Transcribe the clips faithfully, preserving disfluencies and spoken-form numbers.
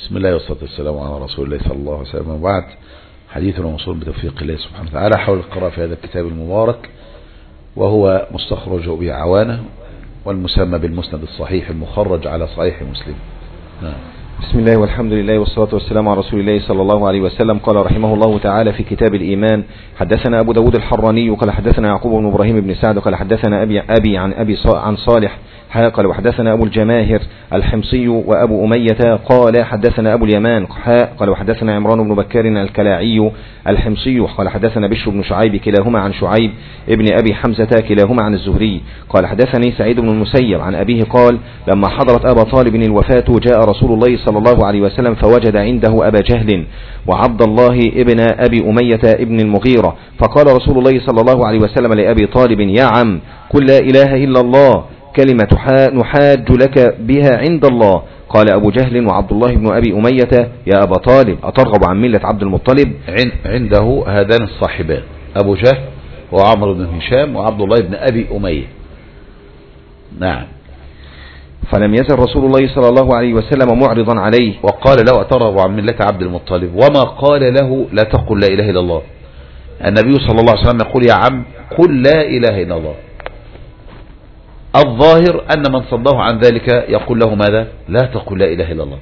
بسم الله والصلاة والسلام على رسول الله صلى الله عليه وسلم، وبعد. حديثنا موصول بتوفيق الله سبحانه وتعالى حول القراءة في هذا الكتاب المبارك، وهو مستخرج به عوانه، والمسمى بالمسند الصحيح المخرج على صحيح مسلم. نعم. بسم الله والحمد لله والصلاة والسلام على رسول الله صلى الله عليه وسلم. قال رحمه الله تعالى في كتاب الإيمان: حدثنا أبو داود الحراني قال حدثنا يعقوب بن إبراهيم بن سعد قال حدثنا أبي, أبي عن أبي عن صالح قال وحدثنا أبو الجماهر الحمصي وأبو أمية قال حدثنا أبو اليمان قال وحدثنا عمران بن بكار الكلاعي الحمصي قال حدثنا بشر بن شعيب كلاهما عن شعيب ابن أبي حمزة كلاهما عن الزهري قال حدثني سعيد بن المسيب عن أبيه قال لما حضرت أبا طالب الوفاة جاء رسول الله صلى الله عليه وسلم فوجد عنده أبا جهل وعبد الله ابن أبي أمية ابن المغيرة، فقال رسول الله صلى الله عليه وسلم لأبي طالب: يا عم، قل لا إله إلا الله، كلمة نحاج لك بها عند الله. قال أبو جهل وعبد الله بن أبي أمية: يا أبا طالب، أترغب عن ملة عبد المطلب؟ عنده هذان الصاحبان، أبو جهل وعمر بن هشام وعبد الله بن أبي أمية. نعم. فلم يزل رسول الله صلى الله عليه وسلم معرضا عليه، وقال له: أترغب عن ملة عبد المطلب؟ وما قال له: لا تقل لا إله إلا الله. النبي صلى الله عليه وسلم يقول: يا عم، قل لا إله إلا الله. الظاهر أن من صده عن ذلك يقول له ماذا؟ لا تقل لا إله إلا الله.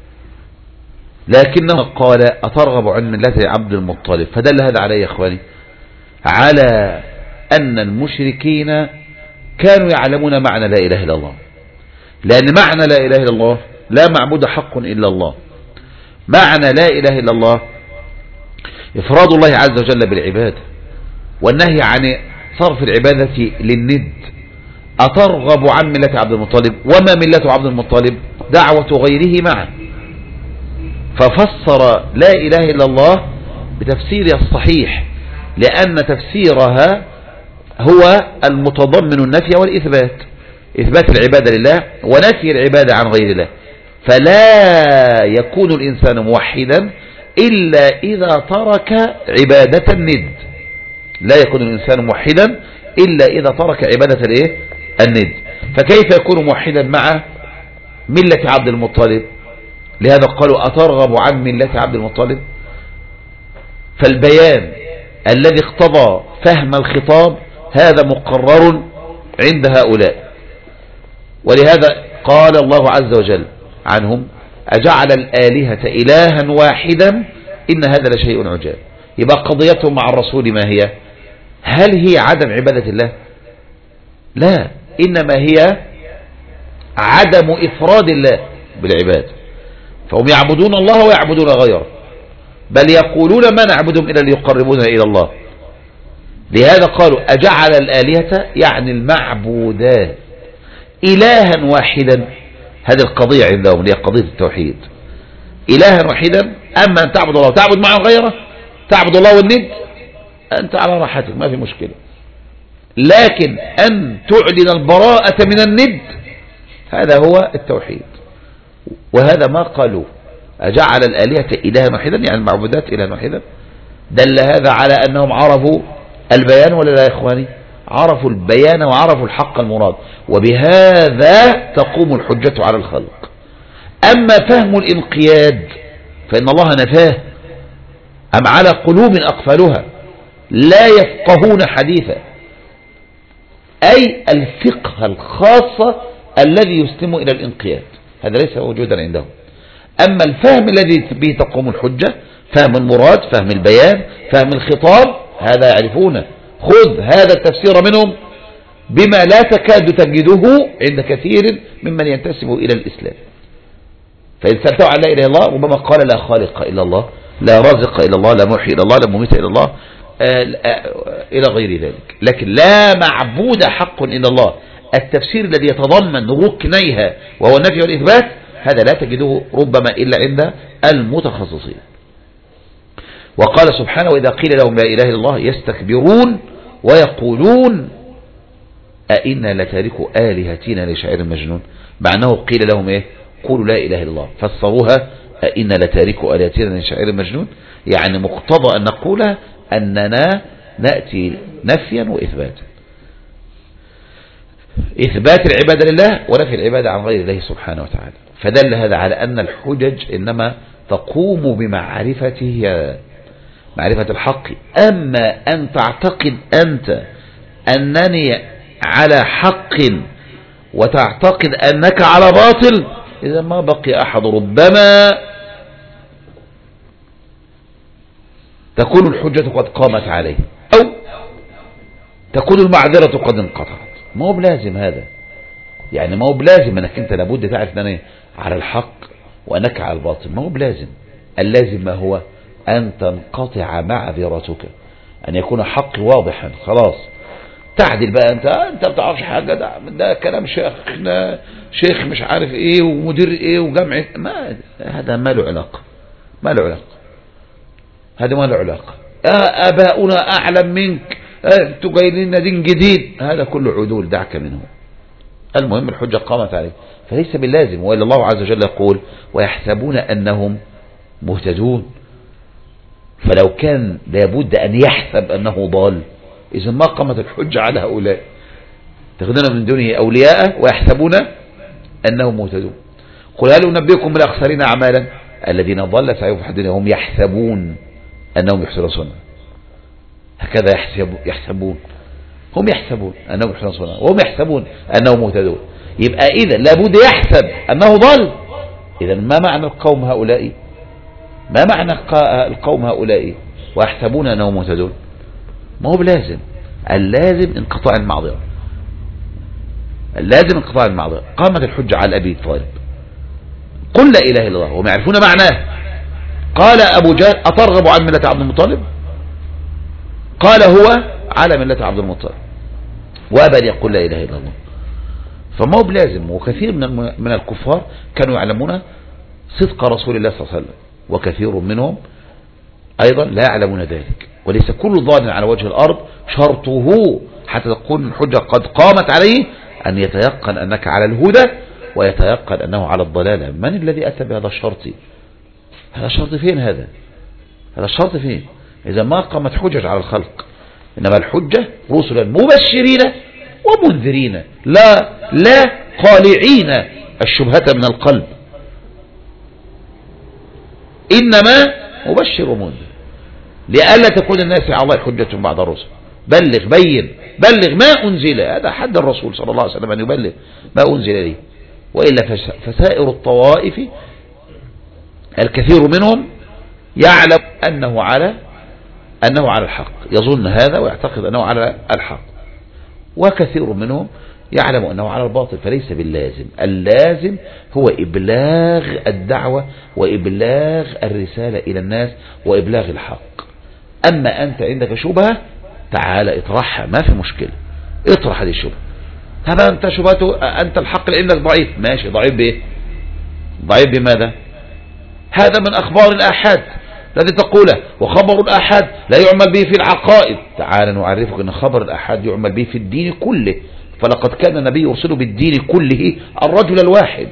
لكنه قال: أترغب عن ملة عبد المطلب، فدل هذا عليه يا إخواني على أن المشركين كانوا يعلمون معنى لا إله إلا الله، لأن معنى لا إله إلا الله لا معبود حق إلا الله. معنى لا إله إلا الله إفراد الله عز وجل بالعبادة، والنهي عن صرف العبادة للند. أترغب عن ملة عبد المطلب؟ وما ملة عبد المطلب؟ دعوة غيره معه. ففسر لا إله إلا الله بتفسيرها الصحيح، لأن تفسيرها هو المتضمن النفي والإثبات، إثبات العبادة لله ونفي العبادة عن غير الله. فلا يكون الإنسان موحدا إلا إذا ترك عبادة الند. لا يكون الإنسان موحدا إلا إذا ترك عبادة الإيه؟ الند. فكيف يكون موحدا مع ملة عبد المطلب؟ لهذا قالوا: أترغب عن ملة عبد المطلب؟ فالبيان الذي اقتضى فهم الخطاب هذا مقرر عند هؤلاء، ولهذا قال الله عز وجل عنهم: أجعل الآلهة إلها واحدا إن هذا لشيء عجاب. يبقى قضيتهم مع الرسول ما هي؟ هل هي عدم عبادة الله؟ لا، إنما هي عدم إفراد الله بالعبادة. فهم يعبدون الله ويعبدون غيره، بل يقولون ما نعبدهم إلا ليقربونا إلى الله. لهذا قالوا: أجعل الآلهة يعني المعبودات إلها واحدا. هذه القضية عندهم هي قضية التوحيد، إلها واحدا. أما أن تعبد الله وتعبد معه غيره، تعبد الله والند، أنت على راحتك، ما في مشكلة. لكن أن تعلن البراءة من الند، هذا هو التوحيد. وهذا ما قالوا: أجعل الآلهة إلها واحدا يعني المعبودات إلها واحدا. دل هذا على أنهم عرفوا البيان، ولا لا يا إخواني؟ عرفوا البيان وعرفوا الحق المراد، وبهذا تقوم الحجة على الخلق. أما فهم الانقياد فإن الله نفاه: أم على قلوب أقفلها لا يفقهون حديثا، أي الفقه الخاص الذي يستم إلى الانقياد، هذا ليس موجودا عندهم. أما الفهم الذي به تقوم الحجة، فهم المراد، فهم البيان، فهم الخطاب، هذا يعرفونه. خذ هذا التفسير منهم بما لا تكاد تجده عند كثير ممن ينتسب إلى الإسلام. فإن سألته عن لا إله إلا الله ربما قال: لا خالق إلا الله، لا رازق إلا الله، لا محيي إلا الله، لا مميت إلا الله، إلى غير ذلك. لكن لا معبود حق إلا الله، التفسير الذي يتضمن ركنيها وهو النفي والإثبات، هذا لا تجده ربما إلا عند المتخصصين. وقال سبحانه: وإذا قيل لهم لا إله إلا الله يستكبرون ويقولون أئنا لتاركوا آلهتنا لشاعر مجنون. معناه قيل لهم إيه؟ قولوا لا إله إلا الله، فسروها أئنا لتاركوا آلهتنا لشاعر مجنون، يعني مقتضى أن نقول أننا نأتي نفيا وإثباتا. إثبات العبادة لله ونفي العبادة عن غير الله سبحانه وتعالى. فدل هذا على أن الحجج إنما تقوم بمعرفته، معرفة الحق. أما أن تعتقد أنت أنني على حق وتعتقد أنك على باطل، إذا ما بقي أحد، ربما تكون الحجة قد قامت عليه أو تكون المعذرة قد انقطعت. ما هو بلازم هذا، يعني ما هو بلازم أنك أنت لابد تعرف أنني على الحق وأنك على الباطل، ما هو بلازم. اللازم ما هو أن تنقطع معذرتك، أن يكون حق واضحا، خلاص تعدل بقى. أنت أنت ما بتعرفش حاجة، ده, ده كلام شيخنا، شيخ مش عارف إيه ومدير إيه وجامعة، ما هذا ما له علاقة، ما له علاقة، هذا ما له علاقة. آباؤنا أعلم منك، أنتوا جايين لنا دين جديد، هذا كله عدول، دعك منه. المهم الحجة قامت عليه، فليس باللازم. وإلا الله عز وجل يقول ويحسبون أنهم مهتدون، فلو كان لابد أن يحسب أنه ضال، إذا ما قامت الحجة على هؤلاء. تخذون من دونه أولياء ويحسبون أنهم مهتدون. قل هل أنبئكم بالأخسرين أعمالا الذين ضل سعيهم في الدنيا هم يحسبون أنهم يحسنون صنعا. هكذا يحسب يحسبون، هم يحسبون أنهم يحسنون صنعا وهم يحسبون أنهم مهتدون. يبقى إذا لابد يحسب أنه ضل. إذا ما معنى القوم هؤلاء؟ ما معنى القوم هؤلاء ويحسبون أنهم مهتدون؟ ما هو بلازم. اللازم انقطاع المعذرة، اللازم انقطاع المعذرة. قامت الحجة على أبي طالب، قل لا إله إلا الله، وهم يعرفون معناه. قال أبو جهل أترغب عن ملة عبد المطلب؟ قال هو على ملة عبد المطلب، وأبى أن يقول لا إله إلا الله. فما هو بلازم. وكثير من من الكفار كانوا يعلمون صدق رسول الله صلى الله عليه وسلم، وكثير منهم أيضا لا يعلمون ذلك. وليس كل ضال على وجه الأرض شرطه حتى تكون الحجة قد قامت عليه أن يتيقن أنك على الهدى ويتيقن أنه على الضلالة. من الذي أتى بهذا الشرط؟ هذا الشرط فين؟ هذا هذا الشرط فين؟ إذا ما قامت حجج على الخلق. إنما الحجة رسلا مبشرين ومنذرين، لا لا قالعين الشبهة من القلب، إنما مبشر ومنذر، لئلا تكون الناس على الله حجة بعد الرسل. بلغ، بين، بلغ ما أنزل. هذا حد الرسول صلى الله عليه وسلم أن يبلغ ما أنزل ليه. وإلا فسائر الطوائف الكثير منهم يعلم أنه على أنه على الحق، يظن هذا ويعتقد أنه على الحق، وكثير منهم يعلم أنه على الباطل. فليس باللازم. اللازم هو إبلاغ الدعوة وإبلاغ الرسالة إلى الناس وإبلاغ الحق. أما أنت عندك شبهة، تعال اطرحها، ما في مشكلة، اطرح هذه الشبهة. هذا أنت شبهته أنت الحق اللي عندك ضعيف، ماشي، ضعيف بإيه؟ ضعيف بماذا؟ هذا من أخبار الآحاد الذي تقوله، وخبر الآحاد لا يعمل به في العقائد. تعال نعرفك أن خبر الآحاد يعمل به في الدين كله. فلقد كان النبي يرسل بالدين كله الرجل الواحد،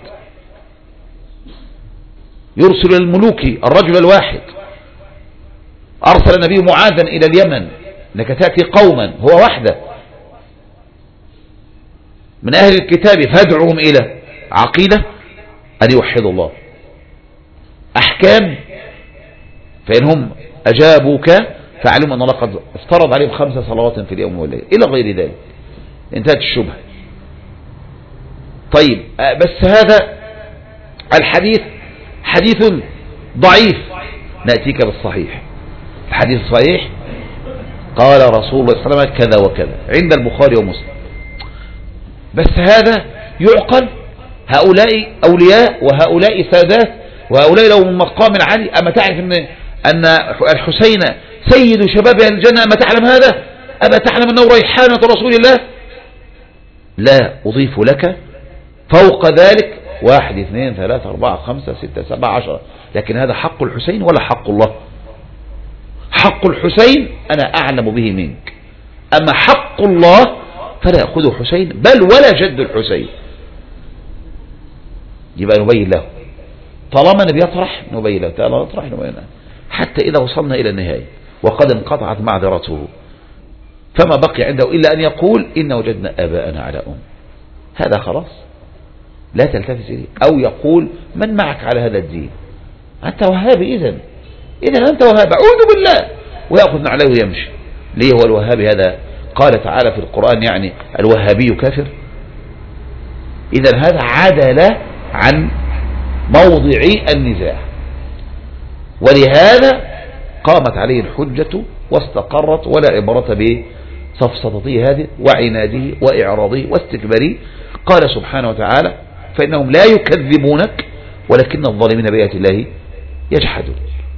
يرسل الملوك الرجل الواحد. أرسل النبي معاذا إلى اليمن، أنك تأتي قوما، هو وحده من أهل الكتاب فادعوهم إلى عقيدة أن يوحدوا الله، أحكام، فإنهم أجابوك فاعلموا أن الله قد افترض عليهم خمس صلوات في اليوم والليل إلى غير ذلك. انتهت الشبهة. طيب بس هذا الحديث حديث ضعيف، نأتيك بالصحيح. الحديث الصحيح قال رسول الله صلى الله عليه وسلم كذا وكذا عند البخاري ومسلم. بس هذا يعقل؟ هؤلاء أولياء وهؤلاء سادات وهؤلاء لو من مقام عالي. أما تعرف أن أن الحسين سيد شباب أهل الجنة؟ أما تعلم هذا؟ أما تعلم أنه ريحانة رسول الله؟ لا، أضيف لك فوق ذلك واحد اثنين ثلاثة أربعة خمسة ستة سبعة عشرة. لكن هذا حق الحسين ولا حق الله؟ حق الحسين أنا أعلم به منك، أما حق الله فلا يأخذه حسين بل ولا جد الحسين. يبقى نبين له، طالما نبي يطرح نبين له، طالما يطرح نبين له، حتى إذا وصلنا إلى النهاية وقد انقطعت معذرته فما بقي عنده إلا أن يقول إن وجدنا آباءنا على أم. هذا خلاص لا تلتفت إليه. أو يقول من معك على هذا الدين؟ أنت وهابي إذن إذن أنت وهابي، أعوذ بالله، ويأخذ عليه ويمشي. ليه هو الوهابي هذا؟ قال تعالى في القرآن يعني الوهابي كافر. إذن هذا عدل عن موضع النزاع، ولهذا قامت عليه الحجة واستقرت، ولا عبرة بسفسطته هذه وعناده وإعراضه واستكباره. قال سبحانه وتعالى فإنهم لا يكذبونك ولكن الظالمين بآيات الله يجحدون.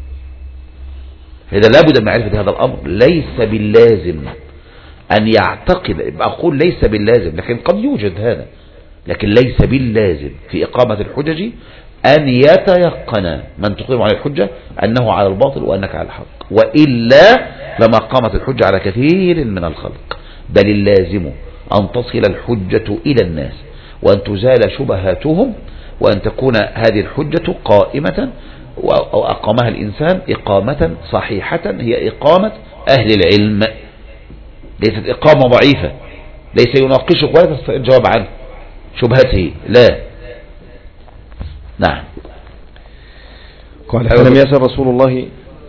إذا لابد من معرفة هذا الأمر. ليس باللازم أن يعتقد، أقول ليس باللازم، لكن قد يوجد هذا، لكن ليس باللازم في إقامة الحجج أن يتيقن من تقيم عليه الحجة أنه على الباطل وأنك على الحق، وإلا لما قامت الحجة على كثير من الخلق. بل اللازم أن تصل الحجة إلى الناس وأن تزال شبهاتهم، وأن تكون هذه الحجة قائمة وأقامها الإنسان إقامة صحيحة، هي إقامة أهل العلم، ليست إقامة ضعيفة، ليس يناقشك ولا تستطيع الجواب عن شبهته، لا. نعم. قال فلم يزل رسول الله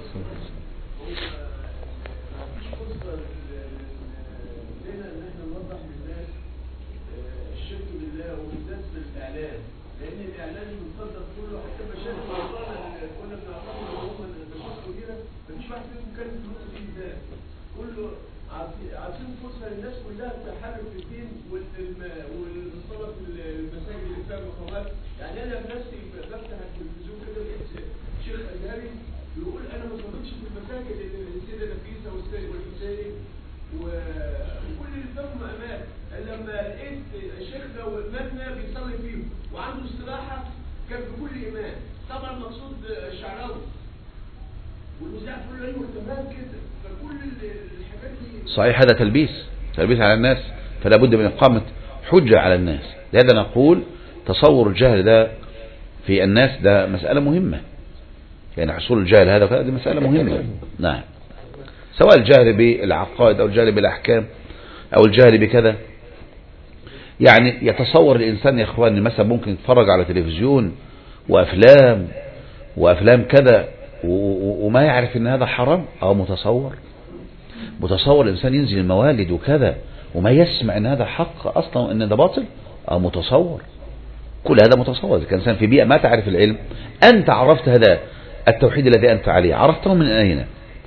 صحيح، هذا تلبيس تلبيس على الناس، فلا بد من إقامة حجة على الناس. لهذا نقول تصور الجهل ده في الناس ده مسألة مهمة، يعني حصول الجهل هذا هذه مسألة مهمة. نعم، سواء الجهل بالعقائد أو الجهل بالأحكام أو الجهل بكذا. يعني يتصور الإنسان يا إخواني مثلا ممكن يتفرج على تلفزيون وأفلام وأفلام كذا وما يعرف إن هذا حرام، أو متصور متصور الإنسان ينزل الموالد وكذا وما يسمع إن هذا حق أصلا وإن ده باطل، أو متصور. كل هذا متصور. إذا كان إنسان في بيئة ما تعرف العلم، أنت عرفت هذا التوحيد الذي أنت عليه، عرفته من أين؟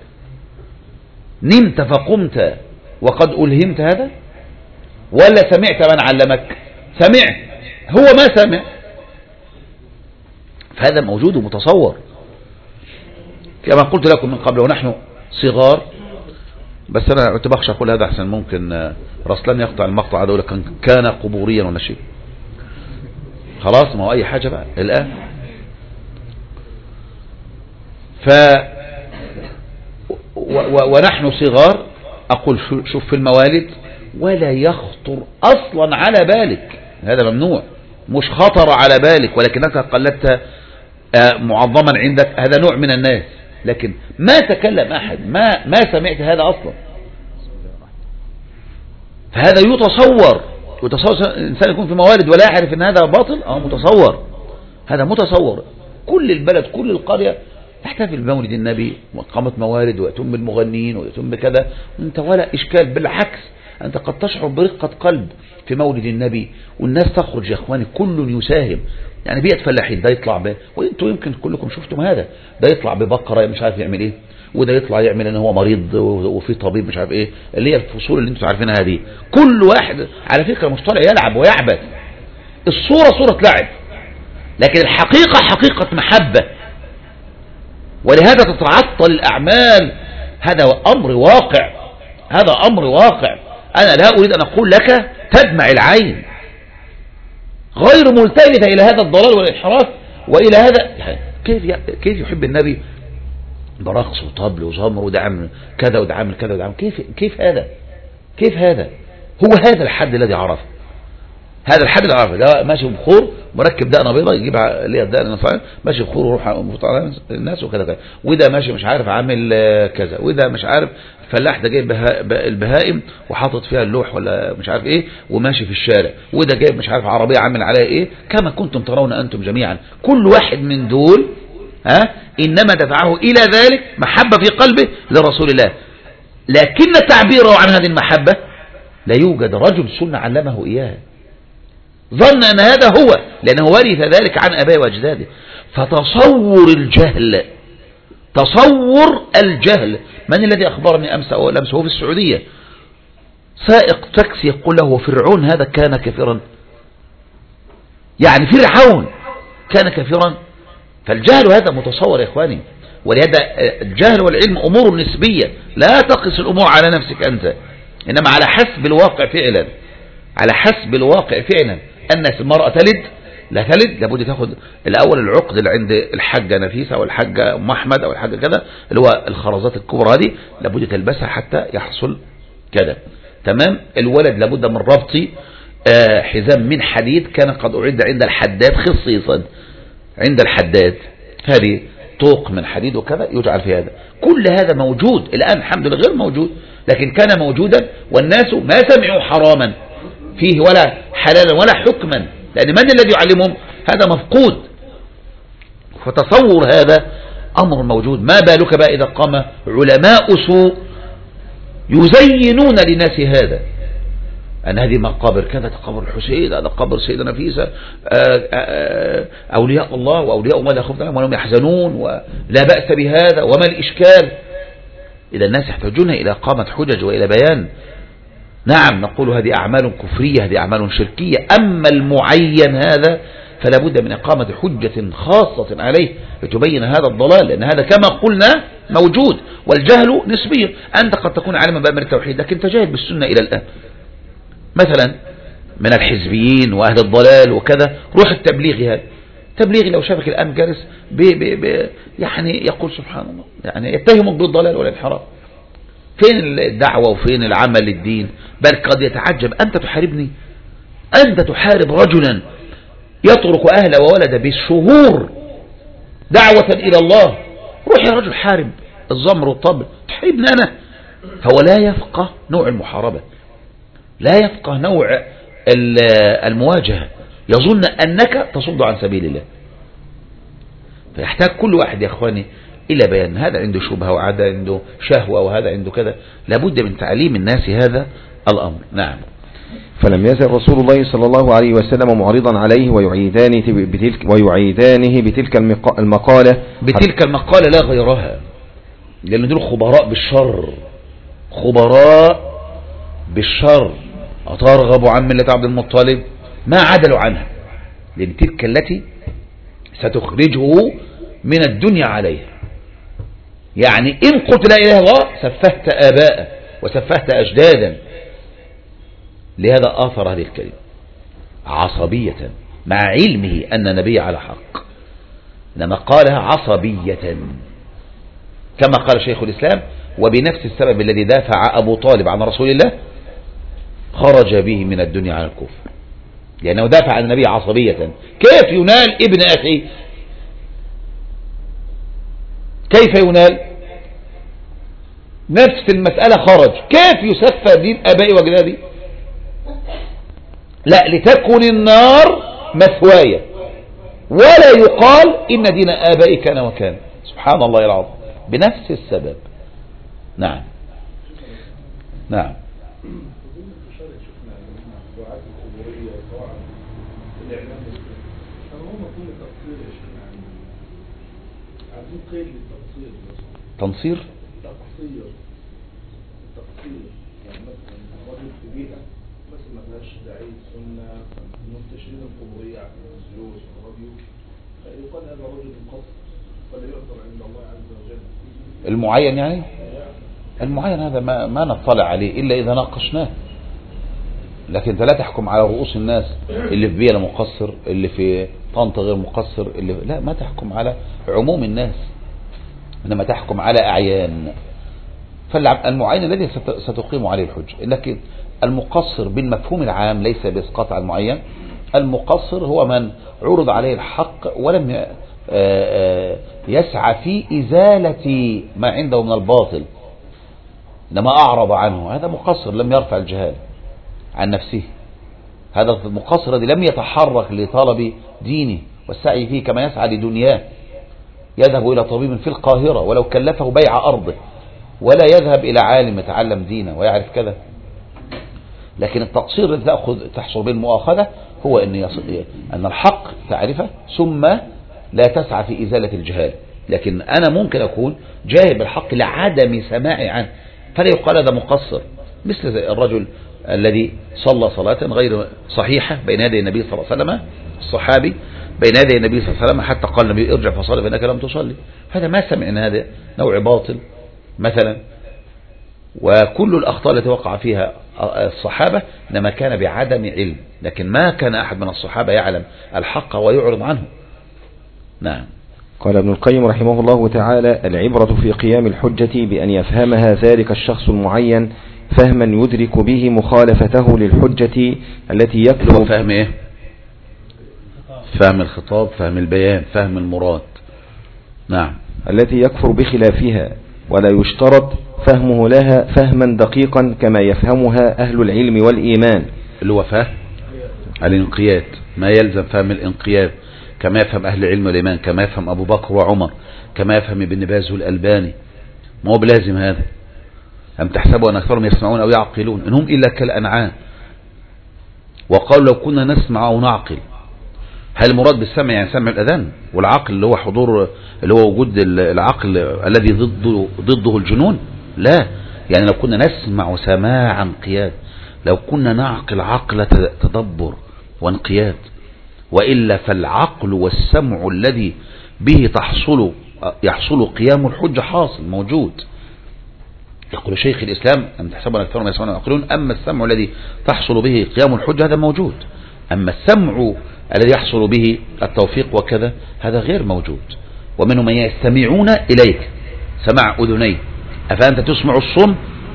نمت فقمت وقد ألهمت هذا، ولا سمعت من علمك؟ سمعت، هو ما سمع، فهذا موجود ومتصور. كما قلت لكم من قبل ونحن صغار، بس أنا كنت بخشى أقول هذا أحسن، ممكن رسلان يقطع المقطع هذا يقول كان قبوريا ولا شيء. خلاص، ما هو أي حاجة بقى الآن. ف و... و... ونحن صغار أقول شوف في الموالد ولا يخطر أصلا على بالك، هذا ممنوع، مش خطر على بالك، ولكنك قلدت معظما عندك، هذا نوع من الناس، لكن ما تكلم أحد، ما ما سمعت هذا أصلا. فهذا يتصور يتصور الإنسان يكون في موالد ولا يعرف أن هذا باطل، أو متصور، هذا متصور. كل البلد كل القرية تحتفل بمولد النبي وقامت موالد ويتم بالمغنين ويتم بكذا، وانت ولا إشكال، بالعكس أنت قد تشعر برقة قلب في مولد النبي، والناس تخرج يا إخواني كل يساهم. يعني بيئة فلاحين، ده يطلع ب، وانتوا يمكن كلكم شفتم هذا، ده يطلع ببقرة مش عارف يعمل ايه، وده يطلع يعمل ان هو مريض وفي طبيب مش عارف ايه، اللي هي الفصول اللي انتوا عارفينها هذه. كل واحد على فكرة مش طالع يلعب ويعبث، الصورة صورة لعب، لكن الحقيقة حقيقة محبة، ولهذا تتعطل الأعمال. هذا أمر واقع، هذا أمر واقع. أنا لا أريد أن أقول لك تدمع العين، غير ملتفتة إلى هذا الضلال والانحراف وإلى هذا. كيف كيف يحب النبي برقص وطبل وزمر وده عامل كذا وده عامل كذا وده عامل كيف كيف هذا كيف هذا هو هذا الحد الذي عرفه. هذا الحد اللي عرفه، ده ماشي بخور مركب دقنه بيضه يجيب اللي هي الدقنه ماشي بخور ويروح مفوت على الناس وكذا كذا، وده ماشي مش عارف عامل كذا، وده مش عارف فلاح ده جايب البهائم وحاطط فيها اللوح ولا مش عارف ايه وماشي في الشارع، وده جايب مش عارف عربيه عامل عليها ايه، كما كنتم ترون انتم جميعا. كل واحد من دول ها انما دفعه الى ذلك محبه في قلبه لرسول الله، لكن تعبيره عن هذه المحبه لا يوجد رجل سنه علمه اياها، ظن أن هذا هو، لأنه ورث ذلك عن أبائه وأجداده. فتصور الجهل، تصور الجهل. من الذي أخبرني أمس أو الأمس هو في السعودية سائق تاكسي يقول له فرعون هذا كان كافرا، يعني فرعون كان كافرا. فالجهل هذا متصور يا إخواني، ولهذا الجهل والعلم أمور نسبية، لا تقس الأمور على نفسك أنت، إنما على حسب الواقع فعلا، على حسب الواقع فعلا. الناس المرأة تلد لا تلد لابد تاخد الأول العقد اللي عند الحاجة نفيسة أو الحاجة أم أحمد أو الحاجة كذا اللي هو الخرزات الكبرى هذه لابد تلبسها حتى يحصل كذا تمام. الولد لابد من ربط آه حزام من حديد كان قد أعد عند الحداد خصيصا، عند الحداد هذه طوق من حديد وكذا يجعل في هذا. كل هذا موجود الآن الحمد لله، غير موجود لكن كان موجودا والناس ما سمعوا حراما فيه ولا حلالا ولا حكما، لأن من الذي يعلمهم؟ هذا مفقود. فتصور هذا أمر موجود، ما بالك بقى إذا قام علماء سوء يزينون للناس هذا، أن هذه مقابر كذا، قبر الحسين، هذا قبر سيدنا نفيسة، أولياء الله وأولياء الله لا خوف عليهم ولا هم يحزنون ولا بأس بهذا وما الإشكال. إذا الناس يحتاجون إلى قامة حجج وإلى بيان. نعم نقول هذه أعمال كفرية، هذه أعمال شركية، أما المعين هذا فلا بد من إقامة حجة خاصة عليه لتبين هذا الضلال، لأن هذا كما قلنا موجود. والجهل نسبي، أنت قد تكون عالما بأمر التوحيد لكن تجاهل بالسنة إلى الآن، مثلا من الحزبيين وأهل الضلال وكذا. روح التبليغ، هذا تبليغي لو شافك الآن جالس بي بي بي يعني يقول سبحان الله، يعني يتهمك بالضلال والانحراف. فين الدعوة وفين العمل للدين؟ بل قد يتعجب، أنت تحاربني، أنت تحارب رجلا يترك أهل وولد بالشهور دعوة إلى الله. روح يا رجل حارب الزمر والطبل، تحاربني أنا. هو لا يفقه نوع المحاربة، لا يفقه نوع المواجهة، يظن أنك تصد عن سبيل الله. فيحتاج كل واحد يا أخواني إلى بيان، هذا عنده شبهة وهذا عنده شهوة وهذا عنده كذا، لابد من تعليم الناس هذا الأمر. نعم. فلم يزل رسول الله صلى الله عليه وسلم معرضا عليه ويعيدانه بتلك, ويعيدانه بتلك المقالة بتلك المقالة لا غيرها، لأن دول خبراء بالشر، خبراء بالشر. أترغب عن ملة عبد المطلب؟ ما عدلوا عنها، لأن تلك التي ستخرجه من الدنيا عليها. يعني إن قلت لا إله إلا الله سفهت آباءه وسفهت أجدادا. لهذا آثر هذه الكلمة عصبية مع علمه أن النبي على حق، إنما قالها عصبية كما قال شيخ الإسلام: وبنفس السبب الذي دافع أبو طالب عن رسول الله خرج به من الدنيا على الكفر، لأنه دافع عن النبي عصبية. كيف ينال ابن أخي؟ كيف ينال؟ نفس المسألة خرج. كيف يسفى دين أبائي وأجدادي؟ لا، لتكن النار مثوايا، ولا يقال إن دين آبائي كان وكان. سبحان الله العظيم، بنفس السبب. نعم نعم. تنصير تقصير تقصير يعني مثلا رجل في بيئة مثلا ما فيهاش داعي سنة، منتشرين القبورية على التلفزيون والراديو، فيقال هذا رجل قصر فلا يعذر عند الله عز وجل. المعين يعني المعين هذا ما, ما نطلع عليه إلا إذا ناقشناه، لكن انت لا تحكم على رؤوس الناس اللي في بيئة مقصر، اللي في طنطا غير مقصر، اللي لا، ما تحكم على عموم الناس، إنما تحكم على أعيان. فالمعين الذي ستقيم عليه الحجة. لكن المقصر بالمفهوم العام ليس بإسقاط على المعين. المقصر هو من عرض عليه الحق ولم يسعى في إزالة ما عنده من الباطل، إنما أعرض عنه، هذا مقصر لم يرفع الجهال عن نفسه. هذا المقصر الذي لم يتحرك لطلب دينه والسعي فيه كما يسعى لدنياه، يذهب إلى طبيب في القاهرة ولو كلفه بيع أرضه، ولا يذهب إلى عالم يتعلم دينه ويعرف كذا. لكن التقصير الذي تأخذ تحصل به المؤاخذة هو أن, أن الحق تعرفه ثم لا تسعى في إزالة الجهال. لكن أنا ممكن أكون جاهل بالحق لعدم سماعي عنه، فلا يقال هذا مقصر. مثل الرجل الذي صلى صلاة غير صحيحة بين يدي النبي صلى الله عليه وسلم، الصحابي بين يدي النبي صلى الله عليه وسلم حتى قال النبي ارجع فصلي فإنك لم تصلي. هذا ما سمع أن هذا نوع باطل مثلا. وكل الأخطاء التي وقع فيها الصحابة إنما كان بعدم علم، لكن ما كان أحد من الصحابة يعلم الحق ويعرض عنه. نعم. قال ابن القيم رحمه الله تعالى: العبرة في قيام الحجة بأن يفهمها ذلك الشخص المعين فهما يدرك به مخالفته للحجة التي يكثر. فهم إيه؟ فهم الخطاب، فهم البيان، فهم المراد. نعم. التي يكفر بخلافها، ولا يشترط فهمه لها فهما دقيقا كما يفهمها أهل العلم والإيمان، اللي هو فهم الانقياد، ما يلزم فهم الانقياد كما يفهم أهل العلم والإيمان، كما يفهم أبو بكر وعمر، كما يفهم ابن باز والألباني. ما هو بلازم هذا. أم تحسبوا أن أكثرهم يسمعون أو يعقلون إنهم إلا كالأنعام، وقالوا لو كنا نسمع أو نعقل. هل المراد بالسمع يعني سمع الأذان؟ والعقل اللي هو حضور، اللي هو وجود العقل الذي ضده ضده الجنون؟ لا، يعني لو كنا نسمع سماع انقياد، لو كنا نعقل عقل تدبر وانقياد. وإلا فالعقل والسمع الذي به تحصل يحصل قيام الحجة حاصل موجود. يقول شيخ الإسلام: أم تحسبون أكثرهم يسمعون ويعقلون. أما السمع الذي تحصل به قيام الحجة هذا موجود، أما السمع الذي يحصل به التوفيق وكذا هذا غير موجود. ومنهم من يستمعون إليك سمع أذني أفأنت تسمع الصم؟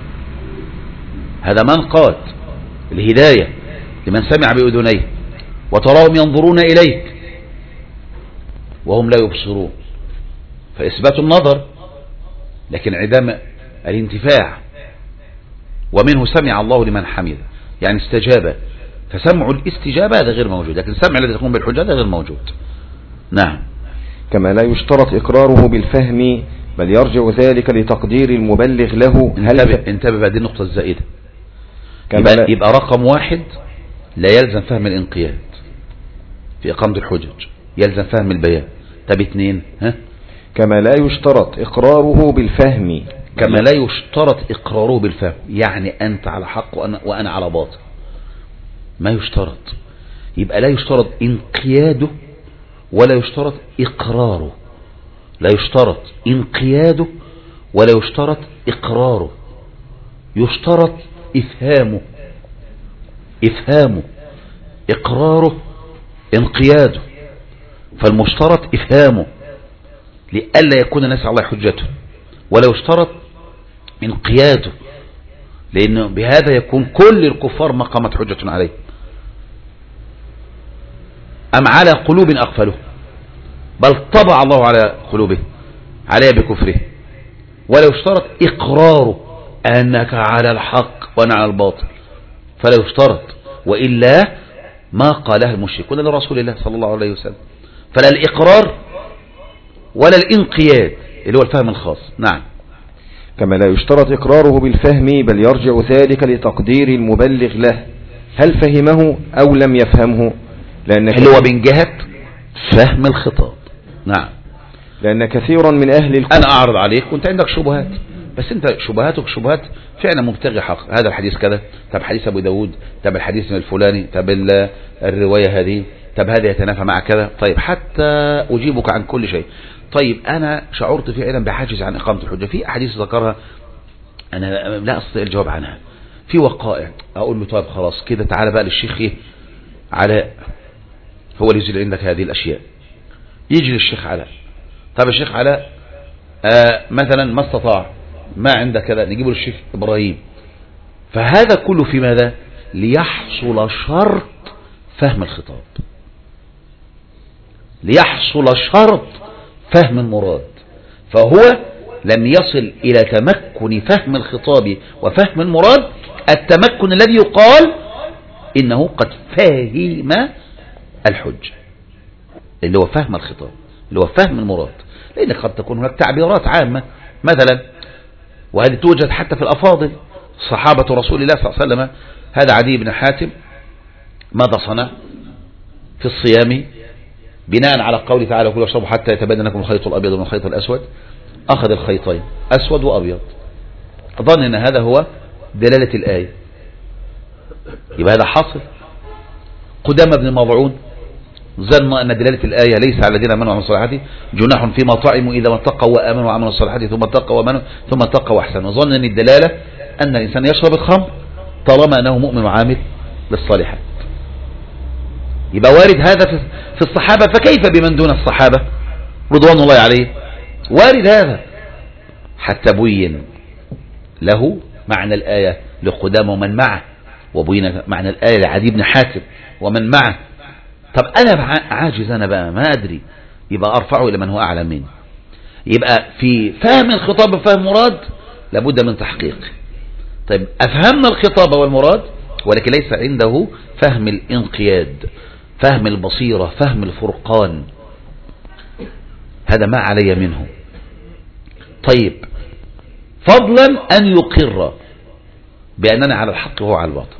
هذا منقاد الهداية لمن سمع بأذنيه. وتراهم ينظرون إليك وهم لا يبصرون، فإثبات النظر لكن عدم الانتفاع. ومنه سمع الله لمن حمده، يعني استجاب، فسمع الاستجابة هذا غير موجود، لكن السمع الذي يقوم بالحجة هذا غير موجود. نعم. كما لا يشترط إقراره بالفهم بل يرجع ذلك لتقدير المبلغ له. انتبه, انتبه بعد النقطة الزائدة. يبقى, يبقى رقم واحد لا يلزم فهم الانقياد في إقامة الحجج، يلزم فهم البيان. طب اثنين، ها؟ كما لا يشترط إقراره بالفهم. كما لا يشترط إقراره بالفهم، يعني أنت على حق وأنا, وأنا على باطل، ما يشترط. يبقى لا يشترط انقياده ولا يشترط إقراره، لا يشترط انقياده ولا يشترط إقراره، يشترط إفهامه إفهامه إقراره انقياده. فالمشترط إفهامه لئلا يكون الناس على حجته، ولا يشترط انقياده لأنه بهذا يكون كل الكفار ما قامت حجة عليه. أم على قلوب أقفله، بل طبع الله على قلوبه عليها بكفره. ولا يشترط إقراره أنك على الحق وأنا على الباطل، فلا يشترط، وإلا ما قالها المشركون لرسول الله صلى الله عليه وسلم. فلا الإقرار ولا الانقياد اللي هو الفهم الخاص. نعم. كما لا يشترط إقراره بالفهم بل يرجع ذلك لتقدير المبلغ له، هل فهمه أو لم يفهمه، لأن اللي هو من جهة فهم الخطاب. نعم. لأن كثيرا من أهل الكفر، أنا أعرض عليك وأنت عندك شبهات، بس أنت شبهاتك شبهات فعلا مبتغي حق. هذا الحديث كذا، طب حديث أبو داود، طب الحديث من الفلاني، طب الرواية هذه، طب هذا يتنافى مع كذا. طيب حتى أجيبك عن كل شيء. طيب أنا شعرت فعلا بحاجز عن إقامة الحجة في أحاديث ذكرها أنا لا أستطيع الجواب عنها، في وقائع أقول له طيب خلاص كده تعالى بقى للشيخ علاء هو اللي يزيل عندك هذه الأشياء. يجي للشيخ علاء، طب الشيخ علاء آه مثلا ما استطاع ما عندك كذا نجيبه للشيخ إبراهيم. فهذا كله في ماذا؟ ليحصل شرط فهم الخطاب، ليحصل شرط فهم المراد. فهو لم يصل إلى تمكن فهم الخطاب وفهم المراد التمكن الذي يقال إنه قد فهم الحجة، اللي هو فهم الخطاب، اللي هو فهم المراد. لأن قد تكون هناك تعبيرات عامة مثلا، وهذه توجد حتى في الأفاضل صحابة رسول الله صلى الله عليه وسلم. هذا عدي بن حاتم ماذا صنع في الصيام بناء على قوله تعالى كلوا واشربوا حتى يتبين لكم الخيط الأبيض من الخيط الأسود؟ أخذ الخيطين أسود وأبيض، ظن أن هذا هو دلالة الآية، يبقى هذا حاصل. قدامى بن مضعون ظن أن دلالة الآية ليس على الذين آمنوا وعملوا الصالحات جناح فيما طعموا إذا ما اتقوا وآمنوا وعملوا الصالحات ثم اتقوا وآمنوا ثم اتقوا وأحسنوا. ظن أن الدلالة أن الإنسان يشرب الخمر طالما أنه مؤمن وعامل بالصالحات. يبقى وارد هذا في الصحابة، فكيف بمن دون الصحابة رضوان الله عليه؟ وارد هذا حتى بين له معنى الآية لقدامى ومن معه، وبين معنى الآية لعدي بن حاتم ومن معه. طب أنا عاجز، أنا بقى ما أدري، يبقى أرفعه إلى من هو أعلم مني. يبقى في فهم الخطاب وفهم مراد لابد من تحقيق. طيب أفهمنا الخطاب والمراد ولكن ليس عنده فهم الانقياد، فهم البصيرة، فهم الفرقان، هذا ما علي منه. طيب فضلا أن يقر بأننا على الحق وهو على الباطل.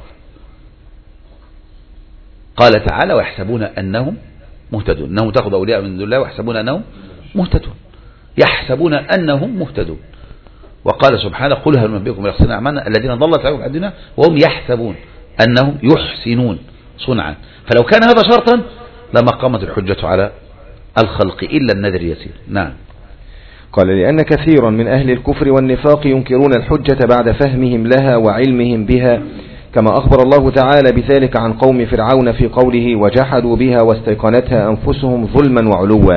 قال تعالى ويحسبون أنهم مهتدون، أنهم تأخذ أولياء من دون الله ويحسبون أنهم مهتدون، يحسبون أنهم مهتدون. وقال سبحانه قل هل ننبئكم بالأخسرين أعمالا الذين ضلت عليهم الدنيا وهم يحسبون أنهم يحسنون صنعا. فلو كان هذا شرطا لما قامت الحجة على الخلق إلا النذر يسير. نعم. قال لأن كثيرا من أهل الكفر والنفاق ينكرون الحجة بعد فهمهم لها وعلمهم بها، كما أخبر الله تعالى بذلك عن قوم فرعون في قوله وجحدوا بها واستيقنتها أنفسهم ظلما وعلوا.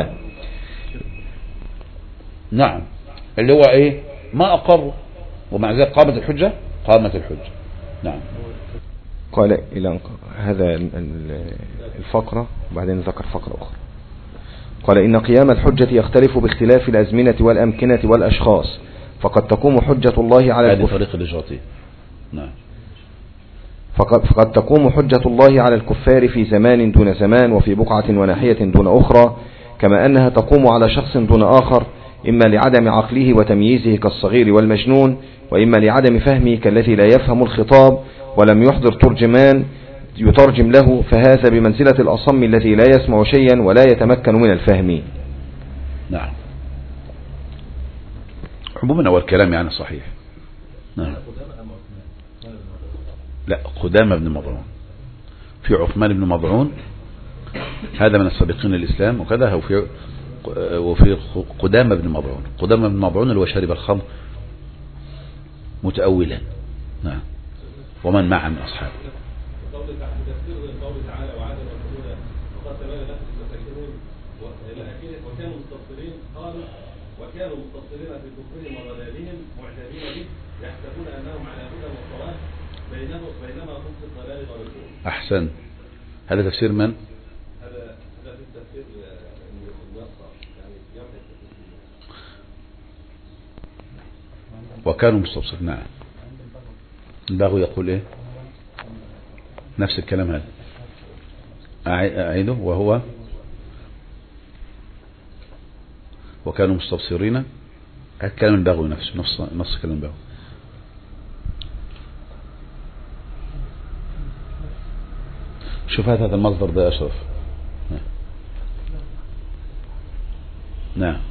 نعم، اللي هو إيه؟ ما أقر ومع ذلك قامت الحجة، قامت الحجة. نعم. قال إلى هذا الفقرة وبعدين ذكر فقرة أخرى. قال إن قيام الحجة يختلف باختلاف الأزمنة والأمكنة والأشخاص، فقد تقوم حجة الله على هذه طريقة الإجراء. نعم. فقد, فقد تقوم حجة الله على الكفار في زمان دون زمان وفي بقعة وناحية دون أخرى، كما أنها تقوم على شخص دون آخر، إما لعدم عقله وتمييزه كالصغير والمجنون، وإما لعدم فهمه كالذي لا يفهم الخطاب ولم يحضر ترجمان يترجم له، فهذا بمنزلة الأصم الذي لا يسمع شيئا ولا يتمكن من الفهم. نعم. عموما أول كلام يعني صحيح. نعم. لا، قدامى بن مضعون. في عثمان بن مضعون هذا من السابقين للإسلام وكذا، وفي وفي قدامى بن مضعون. قدامى بن مضعون اللي هو شارب الخمر متأولا. نعم. ومن معه من أصحابه. وكانوا مستبصرين في كفرهم وضلالهم معجبين به يحسبون انهم على هدى وصلاح بينما هم في الضلال ضالون. احسن. هذا تفسير من؟ هذا هذا في التفسير الميسر يعني يوم التفسير. وكانوا مستبصرين. نعم. الباغي يقول ايه؟ نفس الكلام هذا. اعيده. وهو وكانوا مستبصرين. الكلام الباغي نفسه، نفس نص كلام الباغي. شوف هذا المصدر ده أشرف. نعم.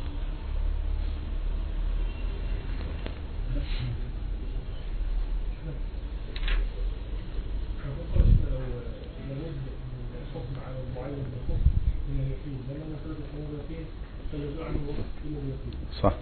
صح.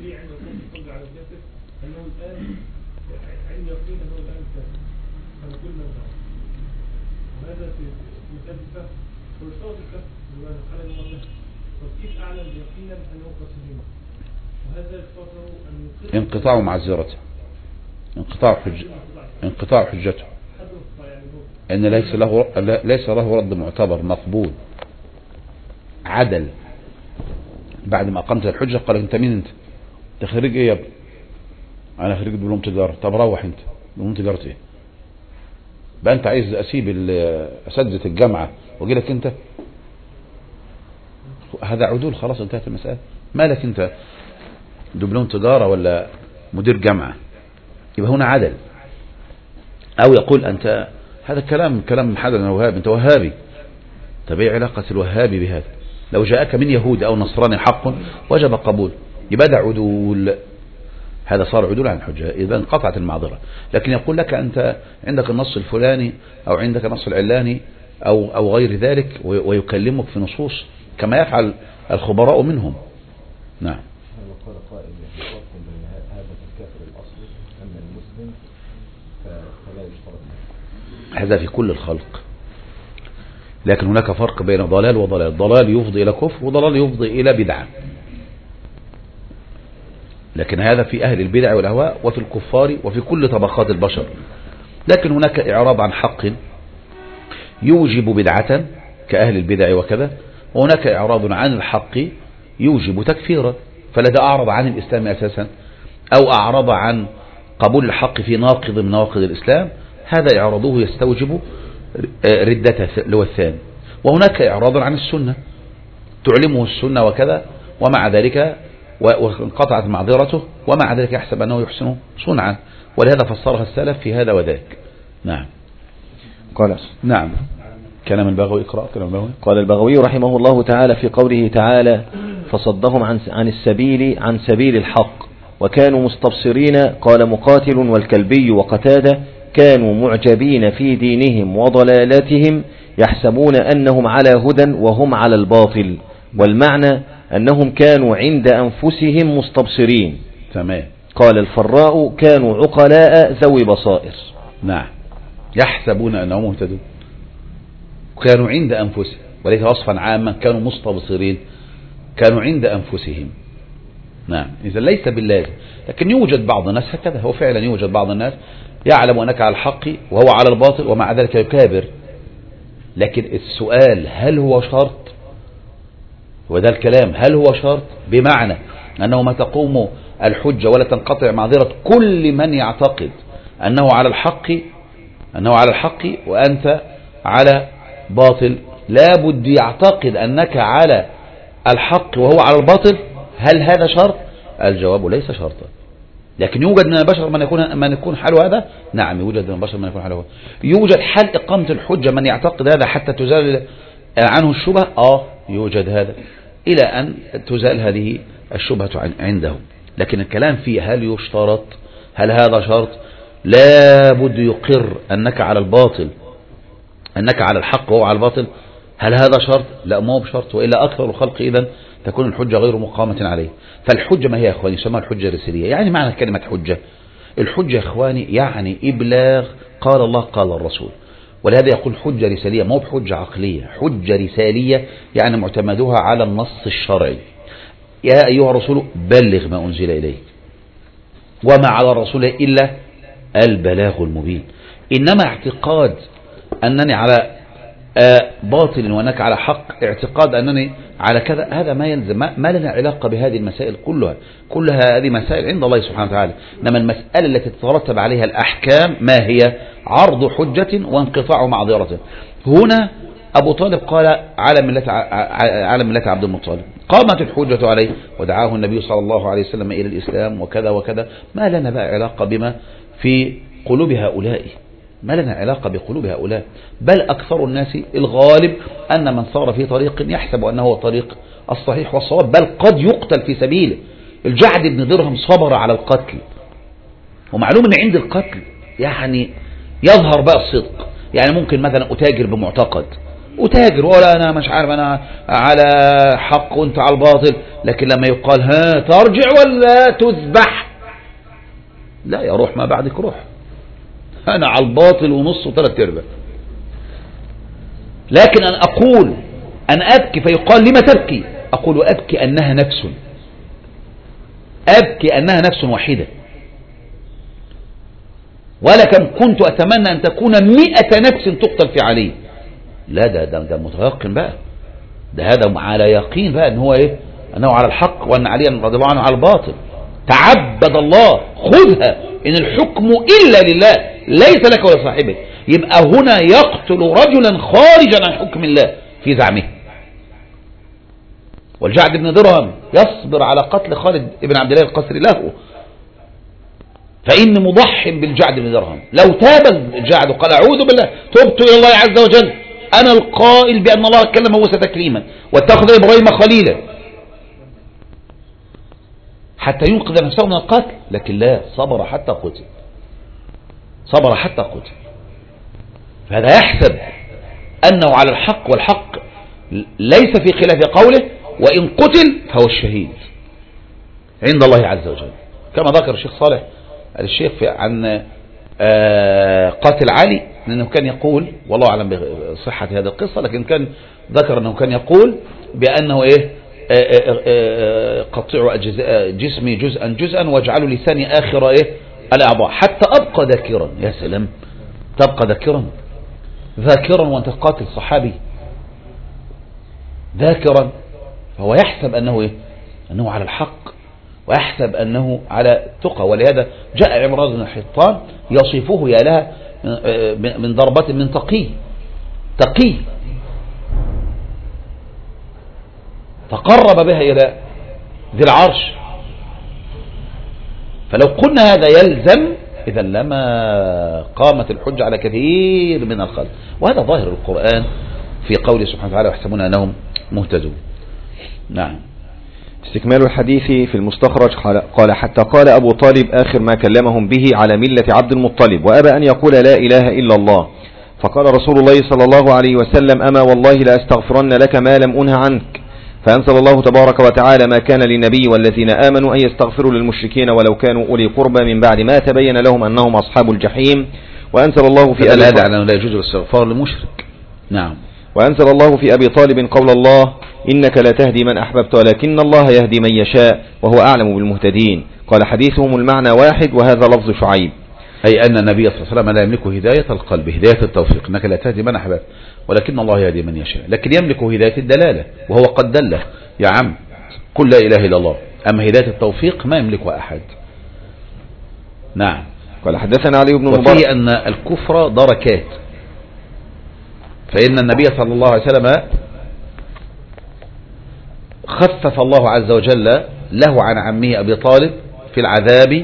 هذا في مثال الكهف ويشترط الكهف بمعنى حال المؤمن، وكيف أعلم يقينا أنه قد سلم؟ انقطاع معذرته، انقطاع حج انقطاع حجته، ان ليس له ليس له رد معتبر مقبول. عدل بعد ما اقمت الحجه قال انت مين؟ انت انت خريج ايه يا ابني؟ انا خريج دبلوم تجاره. طب روح انت، دبلوم تجاره ايه؟ بقى انت عايز اسيب اساتذه الجامعه واجي لك انت؟ هذا عدول، خلاص انتهت المساله. مالك انت دبلوم تجاره ولا مدير جامعه؟ يبقى هنا عدل. او يقول انت، هذا كلام كلام حدا وهابي، انت وهابي. طب ايه علاقه الوهابي بهذا؟ لو جاءك من يهود او نصراني حق وجب قبول، يبقى ده عدول، هذا صار عدول عن الحجه، اذا انقطعت المعذره. لكن يقول لك انت عندك النص الفلاني او عندك النص العلاني او او غير ذلك، ويكلمك في نصوص كما يفعل الخبراء منهم. نعم. وقال قائل يفرق بين هذا الكافر الاصلي اما المسلم فلا يشترط. هذا في كل الخلق، لكن هناك فرق بين ضلال وضلال. ضلال يفضي إلى كفر وضلال يفضي إلى بدعة، لكن هذا في أهل البدع والأهواء وفي الكفار وفي كل طبقات البشر. لكن هناك إعراض عن حق يوجب بدعة كأهل البدع وكذا، وهناك إعراض عن الحق يوجب تكفيرا. فلذا أعرض عن الإسلام أساسا أو أعرض عن قبول الحق في ناقض من نواقض الإسلام، هذا إعراضه يستوجب ردته اللي الثاني. وهناك إعراض عن السنة تعلمه السنة وكذا، ومع ذلك وانقطعت معذرته، ومع ذلك يحسب أنه يحسن صنعا، ولهذا فسرها السلف في هذا وذاك. نعم. قال نعم. كلام البغوي، اقرأ كلام البغوي. قال البغوي رحمه الله تعالى في قوله تعالى فصدهم عن عن السبيل عن سبيل الحق وكانوا مستبصرين. قال مقاتل والكلبي وقتادة كانوا معجبين في دينهم وضلالتهم يحسبون أنهم على هدى وهم على الباطل، والمعنى أنهم كانوا عند أنفسهم مستبصرين. تمام. قال الفراء كانوا عقلاء ذوي بصائر. نعم. يحسبون أنهم مهتدون، كانوا عند أنفسهم، وليس وصفا عاما، كانوا مستبصرين، كانوا عند أنفسهم. نعم. إذا ليس باللازم، لكن يوجد بعض الناس هكذا، هو فعلا يوجد بعض الناس يعلم أنك على الحق وهو على الباطل ومع ذلك يكابر. لكن السؤال هل هو شرط؟ وده الكلام، هل هو شرط؟ بمعنى أنه ما تقوم الحجة ولا تنقطع معذرة كل من يعتقد أنه على الحق أنه على الحق وأنت على باطل، لابد يعتقد أنك على الحق وهو على الباطل. هل هذا شرط؟ الجواب ليس شرطا. لكن يوجد من البشر من يكون من يكون حاله هذا. نعم، يوجد من البشر من يكون حاله هذا. يوجد حال إقامة الحجة من يعتقد هذا حتى تزال عنه الشبهة. آه يوجد هذا إلى أن تزال هذه الشبهة عنده. لكن الكلام فيه هل يشترط؟ هل هذا شرط؟ لابد يقر أنك على الباطل، أنك على الحق وهو على الباطل. هل هذا شرط؟ لا، ما هو بشرط، وإلا أكثر الخلق إذن تكون الحجة غير مقامة عليه. فالحجة ما هي يا إخواني؟ يسمى الحجة الرسالية. يعني معنى كلمة حجة، الحجة يا إخواني يعني إبلاغ قال الله قال الرسول، ولهذا يقول حجة رسالية، ما هو بحجة عقلية. حجة رسالية يعني معتمدها على النص الشرعي. يا أيها الرسول بلغ ما أنزل إليك، وما على الرسول إلا البلاغ المبين. إنما اعتقاد أنني على باطل وأنك على حق، اعتقاد أنني على كذا، هذا ما يلزم، ما لنا علاقة بهذه المسائل كلها. كلها هذه مسائل عند الله سبحانه وتعالى. إنما المسألة التي تترتب عليها الأحكام ما هي؟ عرض حجة وانقطاع معذرة. هنا أبو طالب قال على ملة على ملة عبد المطلب، قامت الحجة عليه ودعاه النبي صلى الله عليه وسلم إلى الإسلام وكذا وكذا. ما لنا بقى علاقة بما في قلوب هؤلاء، ما لنا علاقة بقلوب هؤلاء. بل أكثر الناس الغالب أن من صار في طريق يحسب أنه هو الطريق الصحيح والصواب، بل قد يقتل في سبيله. الجعد بن درهم صبر على القتل، ومعلوم أن عند القتل يعني يظهر بقى الصدق. يعني ممكن مثلا أتاجر بمعتقد، أتاجر ولا أنا مش عارف أنا على حق وأنت على الباطل، لكن لما يقال ها ترجع ولا تذبح، لا يا روح ما بعدك روح، أنا على الباطل ونص وثلاث ارباع. لكن أن أقول أن أبكي فيقال لما تبكي، أقول أبكي أنها نفس، أبكي أنها نفس واحدة، ولكن كنت أتمنى أن تكون مئة نفس تقتل في علي. لا ده ده, ده متيقن بقى، ده هذا على يقين بقى ان هو ايه، انه على الحق وان عليا رضي الله عنه على الباطل. تعبد الله، خذها ان الحكم الا لله ليس لك ولا صاحبك. يبقى هنا يقتل رجلا خارجا عن حكم الله في زعمه. والجعد بن درهم يصبر على قتل خالد بن عبد الله القسري له، فإن مضح بالجعد بن درهم. لو تاب الجعد قال أعوذ بالله تبت إلى الله عز وجل، أنا القائل بأن الله كلم موسى تكليما واتخذ إبراهيم خليلا، حتى ينقذ نفسه من القتل. لكن لا، صبر حتى قتل، صبر حتى قتل. فهذا يحسب أنه على الحق، والحق ليس في خلاف قوله، وإن قتل فهو الشهيد عند الله عز وجل. كما ذكر الشيخ صالح الشيخ عن قاتل علي أنه كان يقول، والله أعلم بصحة هذه القصة، لكن كان ذكر أنه كان يقول بأنه إيه، قطعوا جسمي جزءا جزءا واجعلوا لساني آخر إيه الأعضاء حتى أبقى ذاكرا. يا سلام، تبقى ذاكرا، ذاكرا وأنت قاتل صحابي ذاكرا. فهو يحسب أنه إيه، أنه على الحق، ويحسب أنه على تقى. ولهذا جاء عمران بن الحطان يصفه يا لها من ضربة من تقي، تقي تقرب بها إلى ذي العرش. فلو قلنا هذا يلزم إذا لما قامت الحجة على كثير من الخلق. وهذا ظاهر القرآن في قوله سبحانه وتعالى ويحسبون أنهم مهتدون. نعم. استكمال الحديث في المستخرج قال حتى قال أبو طالب آخر ما كلمهم به على ملة عبد المطلب، وأبى أن يقول لا إله إلا الله. فقال رسول الله صلى الله عليه وسلم أما والله لا أستغفرن لك ما لم أنه عنك. فأنزل الله تبارك وتعالى ما كان للنبي والذين آمنوا أن يستغفروا للمشركين ولو كانوا أولي قربى من بعد ما تبين لهم أنهم أصحاب الجحيم. وأنزل الله في أبي هذا أنه لا يجوز الاستغفار للمشرك. نعم. وأنزل الله في أبي طالب قول الله إنك لا تهدي من أحببت ولكن الله يهدي من يشاء وهو أعلم بالمهتدين. قال حديثهم المعنى واحد وهذا لفظ شعيب، أي أن النبي صلى الله عليه وسلم لا يملك هداية القلب، هداية التوفيق، إنك لا تهدي من أحببت ولكن الله يهدي من يشاء، لكن يملك هداية الدلالة وهو قد دله يا عم قل لا إله إلا الله. أما هداية التوفيق ما يملكها أحد. نعم. قال حدثنا علي بن مبارك. وفيه أن الكفر دركات، فإن النبي صلى الله عليه وسلم خفف الله عز وجل له عن عمه أبي طالب في العذاب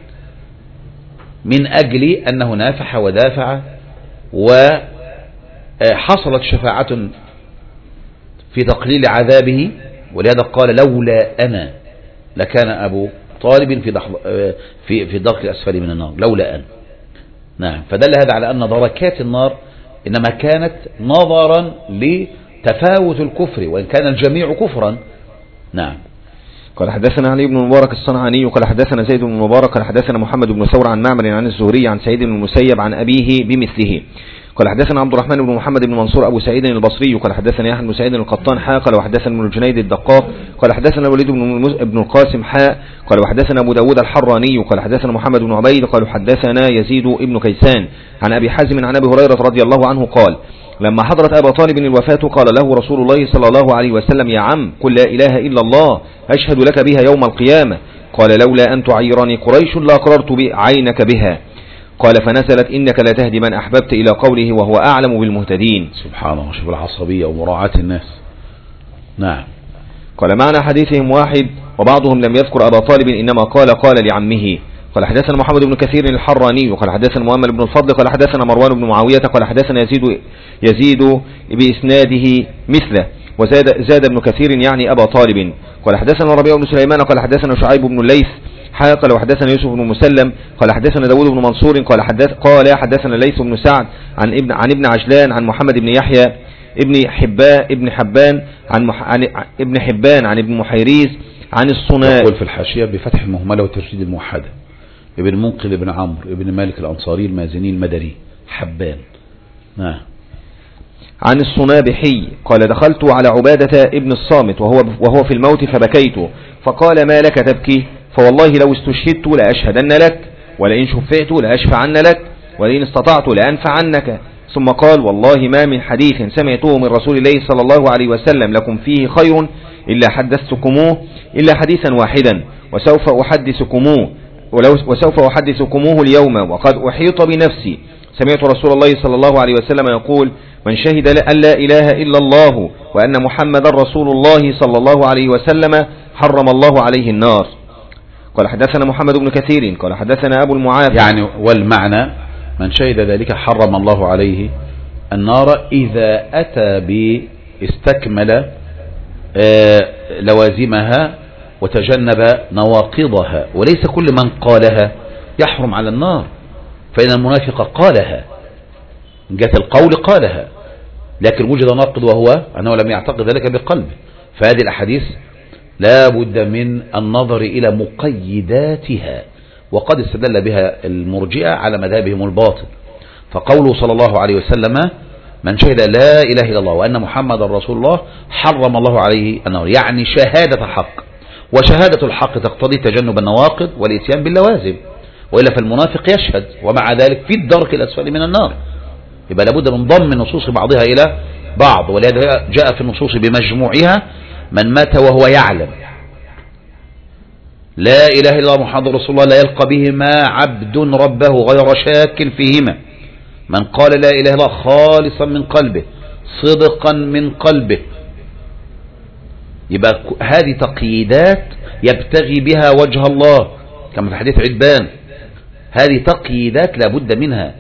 من أجل أنه نافح ودافع، وحصلت شفاعة في تقليل عذابه. ولهذا قال لولا أنا لكان أبو طالب في في في الدرك الأسفل من النار، لولا أنا. نعم. فدل هذا على أن دركات النار إنما كانت نظرا لتفاوت الكفر، وإن كان الجميع كفرا. نعم. قال حدثنا علي بن المبارك الصنعاني قال حدثنا زيد بن المبارك قال حدثنا محمد بن ثور عن معمر عن الزهري عن سعيد بن المسيب عن أبيه بمثله. قال حدثنا عبد الرحمن بن محمد بن منصور أبو سعيد البصري قال حدثنا يحيى بن سعيد القطان حاء قال وحدثنا ابن الجنيد الدقاق قال حدثنا الوليد بن القاسم حاء قال وحدثنا أبو داود الحراني قال حدثنا محمد بن عبيد قال حدثنا يزيد بن كيسان عن أبي حازم عن أبي هريرة رضي الله عنه قال لما حضرت أبا طالب الوفاة قال له رسول الله صلى الله عليه وسلم يا عم قل لا إله إلا الله أشهد لك بها يوم القيامة. قال لولا أن تعيرني قريش لأقررت عينك بها. قال فنزلت إنك لا تهدي من أحببت إلى قوله وهو أعلم بالمهتدين. سبحان الله، شوف العصبية ومراعاة الناس. نعم. قال معنى حديثهم واحد وبعضهم لم يذكر أبا طالب إنما قال قال لعمه. قال حدثنا محمد بن كثير الحراني قال حدثنا مؤمل بن الفضل قال حدثنا مروان بن معاوية قال حدثنا يزيد يزيد بإسناده مثله وزاد زاد ابن كثير يعني أبا طالب. قال حدثنا ربيع بن سليمان قال حدثنا شعيب بن الليث قال وحدثنا يوسف بن مسلم قال حدثنا داود بن منصور قال حدث قال حدثنا ليث بن سعد عن ابن عن ابن عجلان عن محمد بن يحيى ابن حبان ابن حبان عن, مح عن ابن حبان عن ابن محيريز عن الصناء. يقول في الحاشية بفتح المهملة وتشديد الموحدة ابن منقل ابن عمرو ابن مالك الأنصاري المازني المدني حبان. نعم. عن الصنابحي قال دخلت على عبادة ابن الصامت وهو وهو في الموت فبكيت فقال ما لك تبكي؟ فوالله لو استشهدت لأشهدن لك، ولئن شفعت لأشفعن لك، ولئن استطعت لأنفعنك. ثم قال: والله ما من حديث سمعته من رسول الله صلى الله عليه وسلم لكم فيه خير إلا حدثتكموه إلا حديثا واحدا، وسوف أحدثكموه وسوف أحدثكموه اليوم وقد أحيط بنفسي. سمعت رسول الله صلى الله عليه وسلم يقول: من شهد أن لا إله إلا الله وأن محمد رسول الله صلى الله عليه وسلم حرم الله عليه النار. قال حدثنا محمد بن كثير قال حدثنا أبو المعافى. يعني والمعنى من شهد ذلك حرم الله عليه النار إذا أتى باستكمل لوازمها وتجنب نواقضها، وليس كل من قالها يحرم على النار، فإن المنافق قالها من جهة القول قالها، لكن وجد ناقض وهو أنه لم يعتقد ذلك بقلبه. فهذه الأحاديث لا بد من النظر إلى مقيداتها، وقد استدل بها المرجئة على مذهبهم الباطل. فقوله صلى الله عليه وسلم: من شهد لا إله إلا الله وأن محمد رسول الله حرم الله عليه النار، يعني شهادة حق، وشهادة الحق تقتضي تجنب النواقض والإتيان باللوازم، وإلا فالمنافق يشهد ومع ذلك في الدرك الأسفل من النار. يبقى لابد من ضم النصوص بعضها إلى بعض، ولهذا جاء في النصوص بمجموعها: من مات وهو يعلم لا إله إلا الله محمد رسول الله لا يلقى بهما عبد ربه غير شاك فيهما، من قال لا إله إلا الله خالصا من قلبه صدقا من قلبه. يبقى هذه تقييدات يبتغي بها وجه الله، كما في حديث عتبان، هذه تقييدات لا بد منها.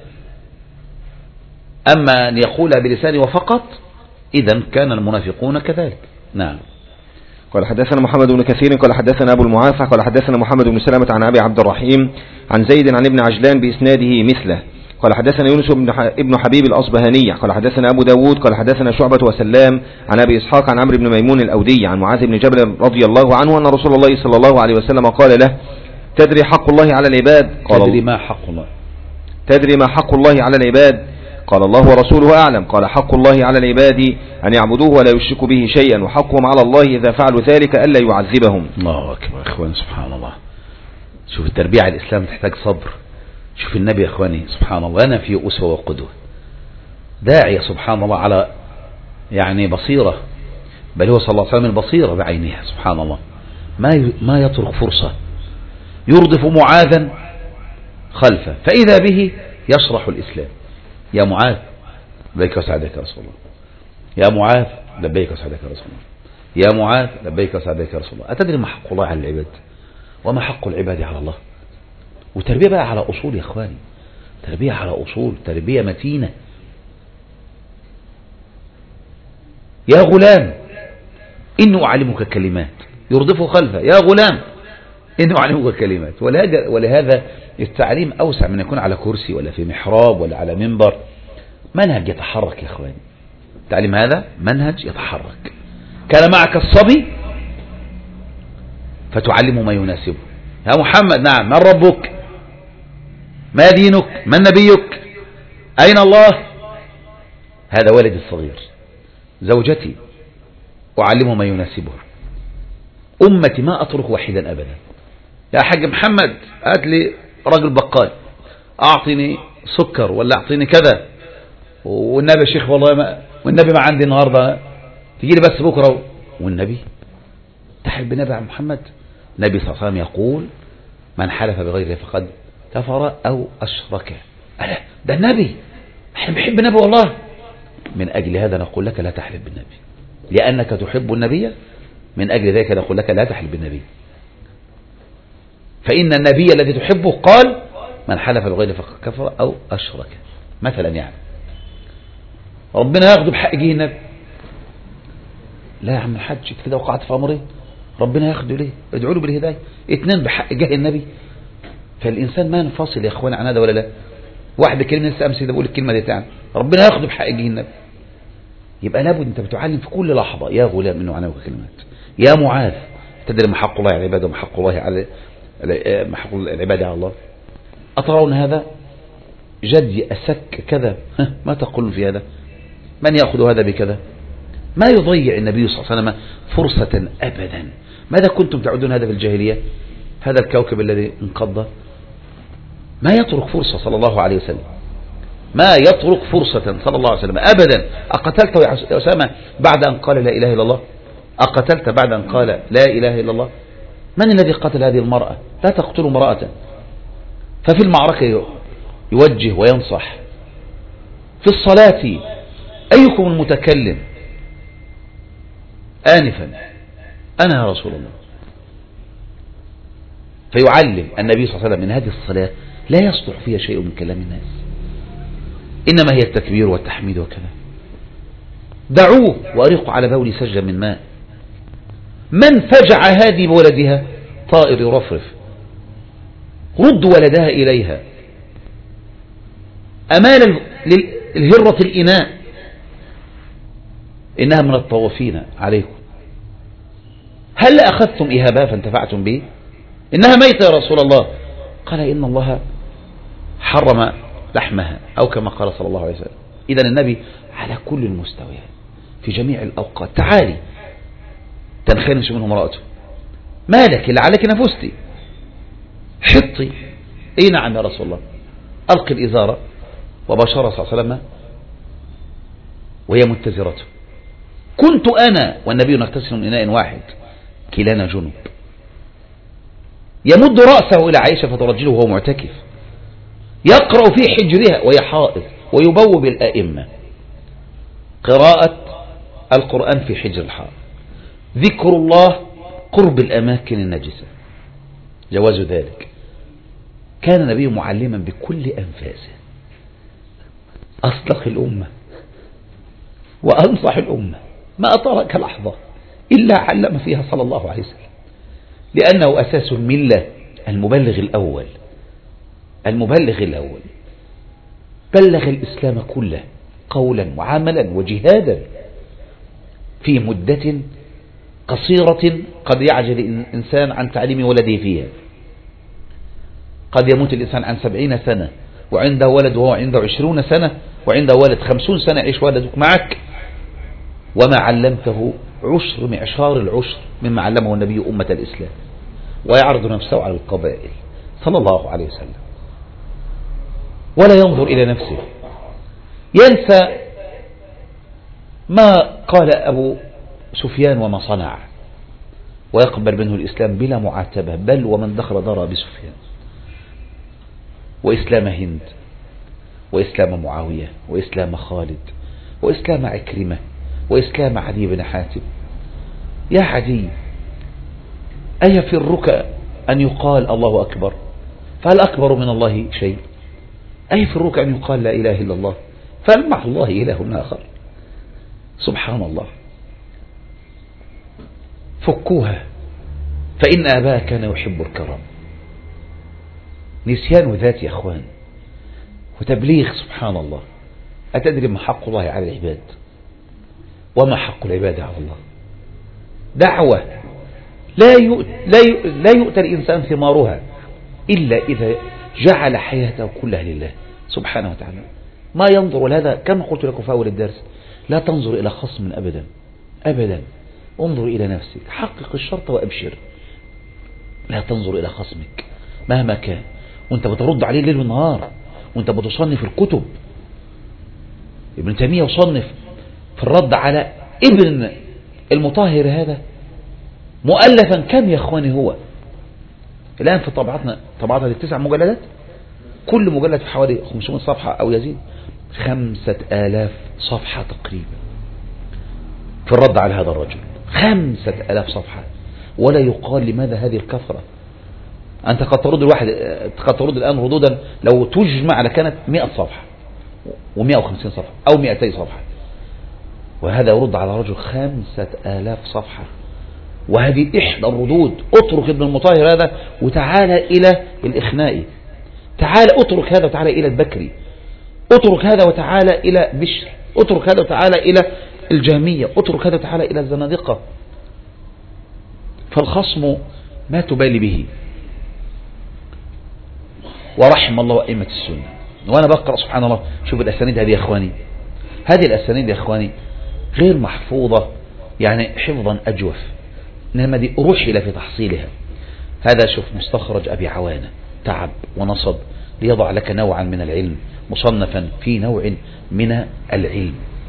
أما أن يقولها بلسانه وفقط، إذا كان المنافقون كذلك. نعم. قال حدثنا محمد بن كثير قال حدثنا أبو المعافى قال حدثنا محمد بن سلمة عن أبي عبد الرحيم عن زيد عن ابن عجلان بإسناده مثله. قال حدثنا يونس بن حبيب الأصبهاني قال حدثنا أبو داود قال حدثنا شعبة وسلام عن أبي إسحاق عن عمرو بن ميمون الأودي عن معاذ بن جبل رضي الله عنه أن رسول الله صلى الله عليه وسلم قال له: تدري حق الله على العباد؟ قال: تدري ما حق الله تدري ما حق الله على العباد؟ قال: الله ورسوله أعلم. قال: حق الله على العباد أن يعبدوه ولا يشركوا به شيئا، وحقهم على الله إذا فعلوا ذلك ألا يعذبهم. الله أكبر. إخوان سبحان الله، شوف التربية على الإسلام تحتاج صبر. شوف النبي يا إخواني سبحان الله، أنا في أسوة وقدوة، داعية سبحان الله على يعني بصيرة، بل هو صلى الله عليه وسلم البصيرة بعينها سبحان الله، ما ما يترك فرصة، يردف معاذا خلفه فإذا به يشرح الإسلام. يا معاذ لبيك وسعديك يا رسول الله، يا معاذ لبيك وسعديك يا رسول الله، يا معاذ لبيك وسعديك يا رسول الله. أتدري ما حق الله على العباد وما حق العباد على الله؟ وتربية بقى على أصول يا إخواني، تربية على أصول، تربية متينة. يا غلام إني أعلمك كلمات، يردفه خلفه: يا غلام إني أعلمك كلمات. ولهذا التعليم أوسع من يكون على كرسي ولا في محراب ولا على منبر، منهج يتحرك يا إخواني. التعليم هذا منهج يتحرك. كان معك الصبي فتعلمه ما يناسبه. يا محمد، نعم، من ربك؟ ما دينك؟ من نبيك؟ أين الله؟ هذا ولدي الصغير. زوجتي أعلمه ما يناسبه. أمتي ما أترك واحدا أبدا. يا حاج محمد هات لي رجل بقال، أعطيني سكر ولا أعطيني كذا، والنبي يا شيخ والله ما والنبي ما عندي النهاردة، تجي لي بس بكرة. والنبي تحلف بالنبي عن محمد؟ النبي صلى الله عليه وسلم يقول: من حلف بغيره فقد كفر أو أشرك. ألا ده النبي، احنا بنحب النبي والله. من أجل هذا نقول لك لا تحلف بالنبي، لأنك تحب النبي، من أجل ذلك نقول لك لا تحلف بالنبي، فإن النبي الذي تحبه قال: من حلف بغيره فقد كفر أو أشرك. مثلا يعني ربنا ياخده بحق جه النبي. لا يا عم الحاج كده وقعت في أمري، ربنا ياخده ليه؟ ادعوا له بالهداية. اتنين بحق جه النبي. فالإنسان ما ينفصل يا إخوان عن هذا ولا لا؟ واحد كلمة لسه أمس ده بقول الكلمة دي تعني ربنا ياخده بحق جه النبي. يبقى لابد أنت بتعلم في كل لحظة: يا غلام إنه عناوك كلمات، يا معاذ تدري ما حق الله على العباد وما حق الله على ما حق العباد على الله؟ أترون هذا جدي أسك كذا، ما تقولون في هذا؟ من يأخذ هذا بكذا؟ ما يضيع النبي صلى الله عليه وسلم فرصة أبدا. ماذا كنتم تعدون هذا في الجاهلية؟ هذا الكوكب الذي انقض ما يترك فرصة صلى الله عليه وسلم، ما يترك فرصة صلى الله عليه وسلم أبدا. أقتلت يا أسامة بعد أن قال لا إله إلا الله؟ أقتلت بعد أن قال لا إله إلا الله؟ من الذي قتل هذه المرأة؟ لا تقتلوا امرأة. ففي المعركة يوجه وينصح، في الصلاة أيكم المتكلم آنفا؟ أنا يا رسول الله. فيعلم النبي صلى الله عليه وسلم من هذه الصلاة لا يصلح فيها شيء من كلام الناس، إنما هي التكبير والتحميد وكذا. دعوه وأريقوا على بولي سجا من ماء. من فجع هذه بولدها طائر يرفرف، رد ولدها إليها. أمال الهرة الإناء إنها من الطوافين عليكم، هل أخذتم إهابها فانتفعتم به؟ إنها ميتة يا رسول الله. قال إن الله حرم لحمها، أو كما قال صلى الله عليه وسلم. إذن النبي على كل المستويات في جميع الأوقات. تعالي تنخنش منه امرأته، مالك لعلك نفستي، حطي. إيه نعم يا رسول الله. ألقي الإزارة وبشر صلى الله عليه وسلم وهي متزرته. كنت أنا والنبي نغتسل من إناء واحد كلانا جنب. يمد رأسه إلى عائشة فترجله وهو معتكف، يقرأ في حجرها وهي حائض، ويبوب الآئمة. قراءة القرآن في حجر الحائض، ذكر الله قرب الأماكن النجسة، جواز ذلك. كان النبي معلما بكل أنفاسه، أصدق الأمة وأنصح الأمة، ما أترك لحظة إلا علم فيها صلى الله عليه وسلم، لأنه أساس الملة، المبلغ الأول. المبلغ الأول بلغ الإسلام كله قولا وعملا وجهادا في مدة قصيرة قد يعجل الإنسان عن تعليم ولده فيها. قد يموت الإنسان عن سبعين سنة وعنده ولد وهو عنده عشرون سنة، وعنده ولد خمسون سنة يعيش ولدك معك، وما علمته عشر معشار العشر مما علمه النبي أمة الإسلام، ويعرض نفسه على القبائل صلى الله عليه وسلم، ولا ينظر إلى نفسه. ينسى ما قال أبو سفيان وما صنع، ويقبل منه الإسلام بلا معاتبة، بل ومن دخل دار أبي سفيان، وإسلام هند، وإسلام معاوية، وإسلام خالد، وإسلام عكرمة، وإسلام عدي بن حاتم. يا عدي، أيفرك أن يقال الله أكبر؟ فهل أكبر من الله شيء؟ أيفرك أن يقال لا إله إلا الله؟ فهل مع الله إله آخر؟ سبحان الله. فكوها، فإن آباء كان يحب الكرم. نسيان ذات يا أخوان، وتبليغ. سبحان الله. أتدري ما حق الله على العباد وما حق العباد على الله؟ دعوة لا يؤت لا يؤت لا يؤتى الإنسان ثمارها إلا إذا جعل حياته كلها لله سبحانه وتعالى. ما ينظر، ولهذا كما قلت لكم في أول الدرس، لا تنظر إلى خصم أبدا أبدا، انظر إلى نفسك، حقق الشرط وأبشر. لا تنظر إلى خصمك مهما كان، وانت بترد عليه ليل ونهار، وانت بتصنف الكتب. ابن تيمية يصنف في الرد على ابن المطهر هذا مؤلفا كم يا اخواني؟ هو الآن في طبعتنا طبعتها للتسع مجلدات، كل مجلد في حوالي خمسمائة صفحة أو يزيد، خمسة آلاف صفحة تقريبا في الرد على هذا الرجل. خمسة آلاف صفحة، ولا يقال لماذا هذه الكثرة؟ أنت قد ترد الواحد قد ترد الآن ردودا لو تجمع لكانت مئة صفحة ومئة وخمسين صفحة أو مئتي صفحة، وهذا يرد على رجل خمسة آلاف صفحة. وهذه إحدى الردود. اترك ابن المطهر هذا وتعال إلى الإخنائي، تعال اترك هذا وتعال إلى البكري، اترك هذا وتعال إلى بشر، اترك هذا وتعال إلى الجهمية، اترك هذا وتعال إلى الزنادقة. فالخصم ما تبالي به. ورحم الله أئمة السنة. وأنا بقرأ سبحان الله، شوف الأسانيد هذه يا أخواني، هذه الأسانيد يا أخواني غير محفوظة يعني حفظا أجوف، إنما دي رحل في تحصيلها. هذا شوف مستخرج أبي عوانة، تعب ونصب ليضع لك نوعا من العلم مصنفا في نوع من العلم.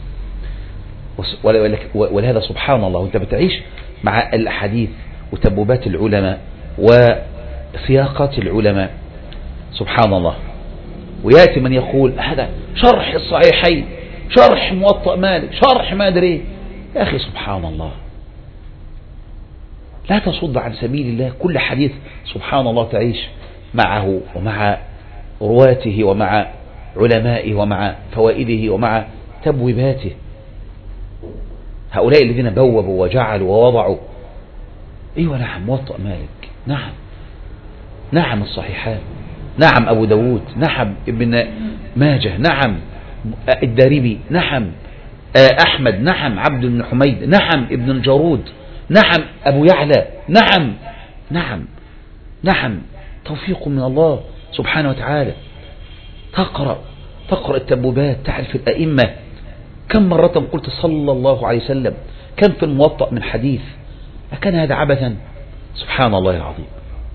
ولهذا سبحان الله وانت بتعيش مع الأحاديث وتبوبات العلماء وسياقات العلماء سبحان الله، ويأتي من يقول هذا شرح الصحيحين، شرح موطأ مالك، شرح ما أدري. يا أخي سبحان الله، لا تصد عن سبيل الله. كل حديث سبحان الله تعيش معه ومع رواته ومع علمائه ومع فوائده ومع تبويباته. هؤلاء الذين بوبوا وجعلوا ووضعوا. ايوه نعم موطأ مالك، نعم نعم الصحيحان، نعم أبو داود، نعم ابن ماجه، نعم الدارمي، نعم أحمد، نعم عبد بن حميد، نعم ابن الجارود، نعم أبو يعلى، نعم نعم نعم توفيق من الله سبحانه وتعالى. تقرأ تقرأ التبوبات، تعرف الأئمة. كم مرة قلت صلى الله عليه وسلم، كم في الموطأ من حديث. أكان هذا عبثا؟ سبحان الله العظيم.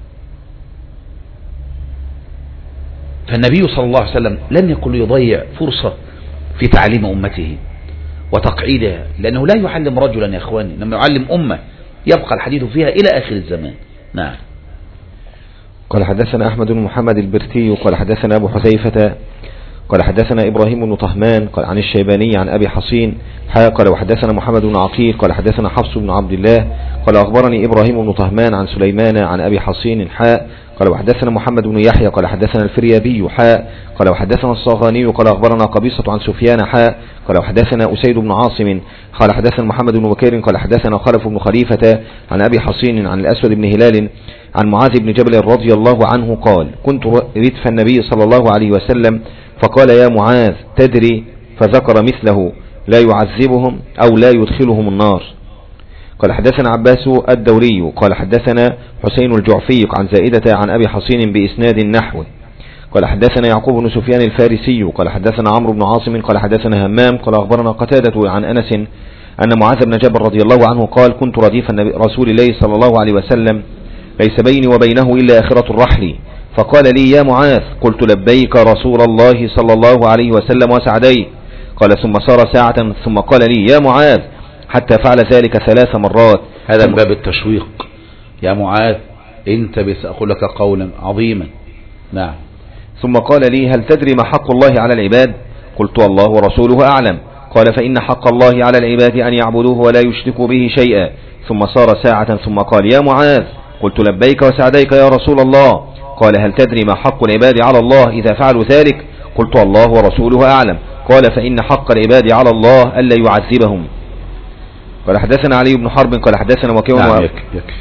فالنبي صلى الله عليه وسلم لم يكن يضيع فرصة في تعليم أمته وتقعيدها، لأنه لا يعلم رجلا يا إخواني، لما يعلم أمة يبقى الحديث فيها إلى آخر الزمان. نعم. قال حدثنا أحمد بن محمد البرتي قال حدثنا أبو حذيفة قال حدثنا إبراهيم بن طهمان قال عن الشيباني عن أبي حصين حا قال وحدثنا محمد بن عقيل قال حدثنا حفص بن عبد الله قال أخبرني إبراهيم بن طهمان عن سليمان عن أبي حصين حاء قال وحدثنا محمد بن يحيى قال حدثنا الفريابي حاء قال وحدثنا الصاغاني قال أخبرنا قبيصة عن سفيان حاء قال وحدثنا أسيد بن عاصم قال حدثنا محمد بن بكير قال حدثنا خلف بن خليفة عن أبي حصين عن الأسود بن هلال عن معاذ بن جبل رضي الله عنه قال كنت ردف النبي صلى الله عليه وسلم فقال يا معاذ تدري، فذكر مثله لا يعذبهم أو لا يدخلهم النار. قال حدثنا عباس الدوري قال حدثنا حسين الجعفي عن زائدة عن أبي حصين بإسناد نحو قال حدثنا يعقوب بن سفيان الفارسي قال حدثنا عمرو بن عاصم قال حدثنا همام قال أخبرنا قتادة عن أنس أن معاذ بن جبل رضي الله عنه قال كنت رديف رسول الله صلى الله عليه وسلم ليس بيني وبينه إلا آخرة الرحل، فقال لي يا معاذ، قلت لبيك رسول الله صلى الله عليه وسلم وسعديك، قال ثم صار ساعة ثم قال لي يا معاذ، حتى فعل ذلك ثلاث مرات. هذا من باب التشويق. يا معاذ انتبه سأقول لك قولا عظيما. نعم. ثم قال لي هل تدري ما حق الله على العباد؟ قلت الله ورسوله أعلم. قال فإن حق الله على العباد أن يعبدوه ولا يشركوا به شيئا. ثم صار ساعة ثم قال يا معاذ، قلت لبيك وسعديك يا رسول الله. قال هل تدري ما حق العباد على الله إذا فعلوا ذلك؟ قلت الله ورسوله أعلم. قال فإن حق العباد على الله ألا يعذبهم. قال حدثنا علي بن حرب قال حدثنا وكيع. نعم يكفي يكفي.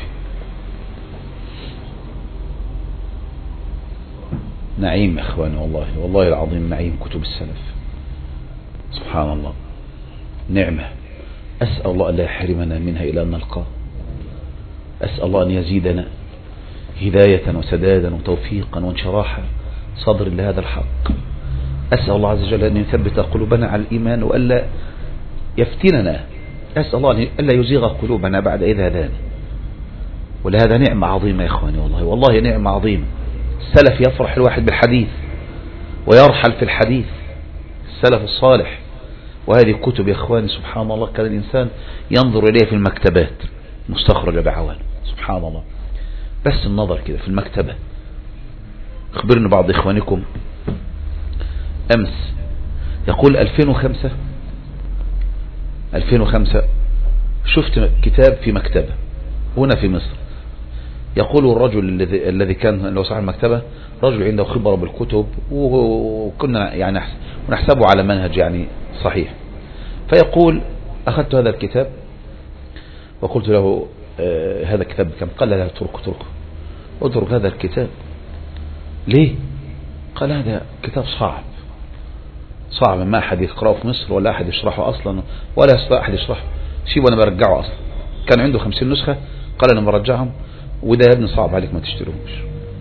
نعيم إخواني، والله والله العظيم نعيم كتب السلف. سبحان الله، نعمة. أسأل الله أن لا يحرمنا منها إلى أن نلقاه. أسأل الله أن يزيدنا هداية وسدادا وتوفيقا وانشراحا صدر لهذا الحق. أسأل الله عز وجل أن يثبت قلوبنا على الإيمان وألا يفتننا. أسأل الله أن لا يزيغ قلوبنا بعد إذ هدانا. ولهذا نعمة عظيمة يا إخواني، والله والله نعمة عظيمة. السلف يفرح الواحد بالحديث ويرحل في الحديث، السلف الصالح. وهذه كتب يا إخواني سبحان الله كان الإنسان ينظر إليها في المكتبات مستخرجة بعوان. سبحان الله، بس النظر كده في المكتبة. اخبرني بعض إخوانكم أمس يقول ألفين وخمسة ألفين وخمسة شفت كتاب في مكتبة هنا في مصر، يقول الرجل الذي الذي كان لو صاحب المكتبة رجل عنده خبرة بالكتب وكنا يعني نحسبه على منهج يعني صحيح. فيقول أخذت هذا الكتاب وقلت له آه هذا الكتاب بكم؟ قال لا اتركه اتركه اترك هذا الكتاب. ليه؟ قال هذا كتاب صعب صعب، ما أحد يقرأه في مصر ولا أحد يشرحه أصلا ولا أحد يشرحه. سيبه أنا برجعه أصلا. كان عنده خمسين نسخة، قال أنا برجعهم وده يا ابني صعب عليك ما تشتروهش.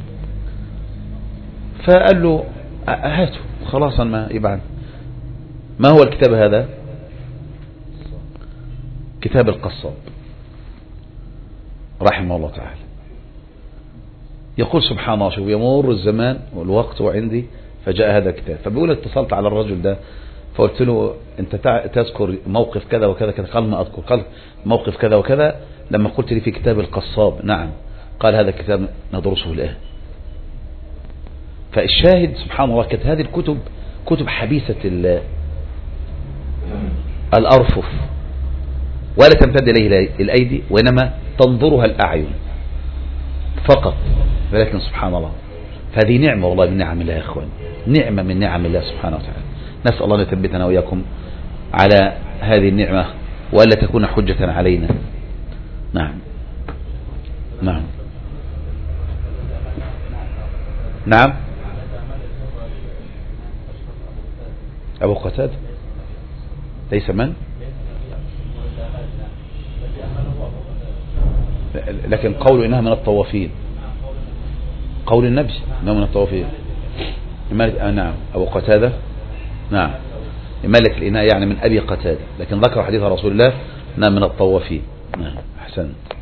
فقال له هاته خلاص ما يبعد. ما هو الكتاب هذا؟ كتاب القصاب رحمه الله تعالى. يقول سبحان الله، شوف يمر الزمان والوقت وعندي فجاء هذا الكتاب. فبيقول اتصلت على الرجل ده فقلت له انت تذكر موقف كذا وكذا كذا؟ قال ما اذكر. قال موقف كذا وكذا لما قلت لي في كتاب القصاب. نعم. قال هذا الكتاب ندرسه الآن. فالشاهد سبحان الله كانت هذه الكتب كتب حبيسة الأرفف ولا تمتد إليه الأيدي وإنما تنظرها الأعين فقط. ولكن سبحان الله هذه نعمة والله من نعم الله يا أخوان، نعمة من نعم الله سبحانه وتعالى. نسأل الله أن يثبتنا وإياكم على هذه النعمة وألا تكون حجة علينا. نعم نعم نعم. أبو قتادة ليس من؟ لكن قول إنها من الطوافين، قول النبي إنها من الطوافين. نعم أبو قتادة. نعم مالك الإناء يعني من أبي قتادة، لكن ذكر حديث رسول الله إنها من الطوافين. نعم أحسنت.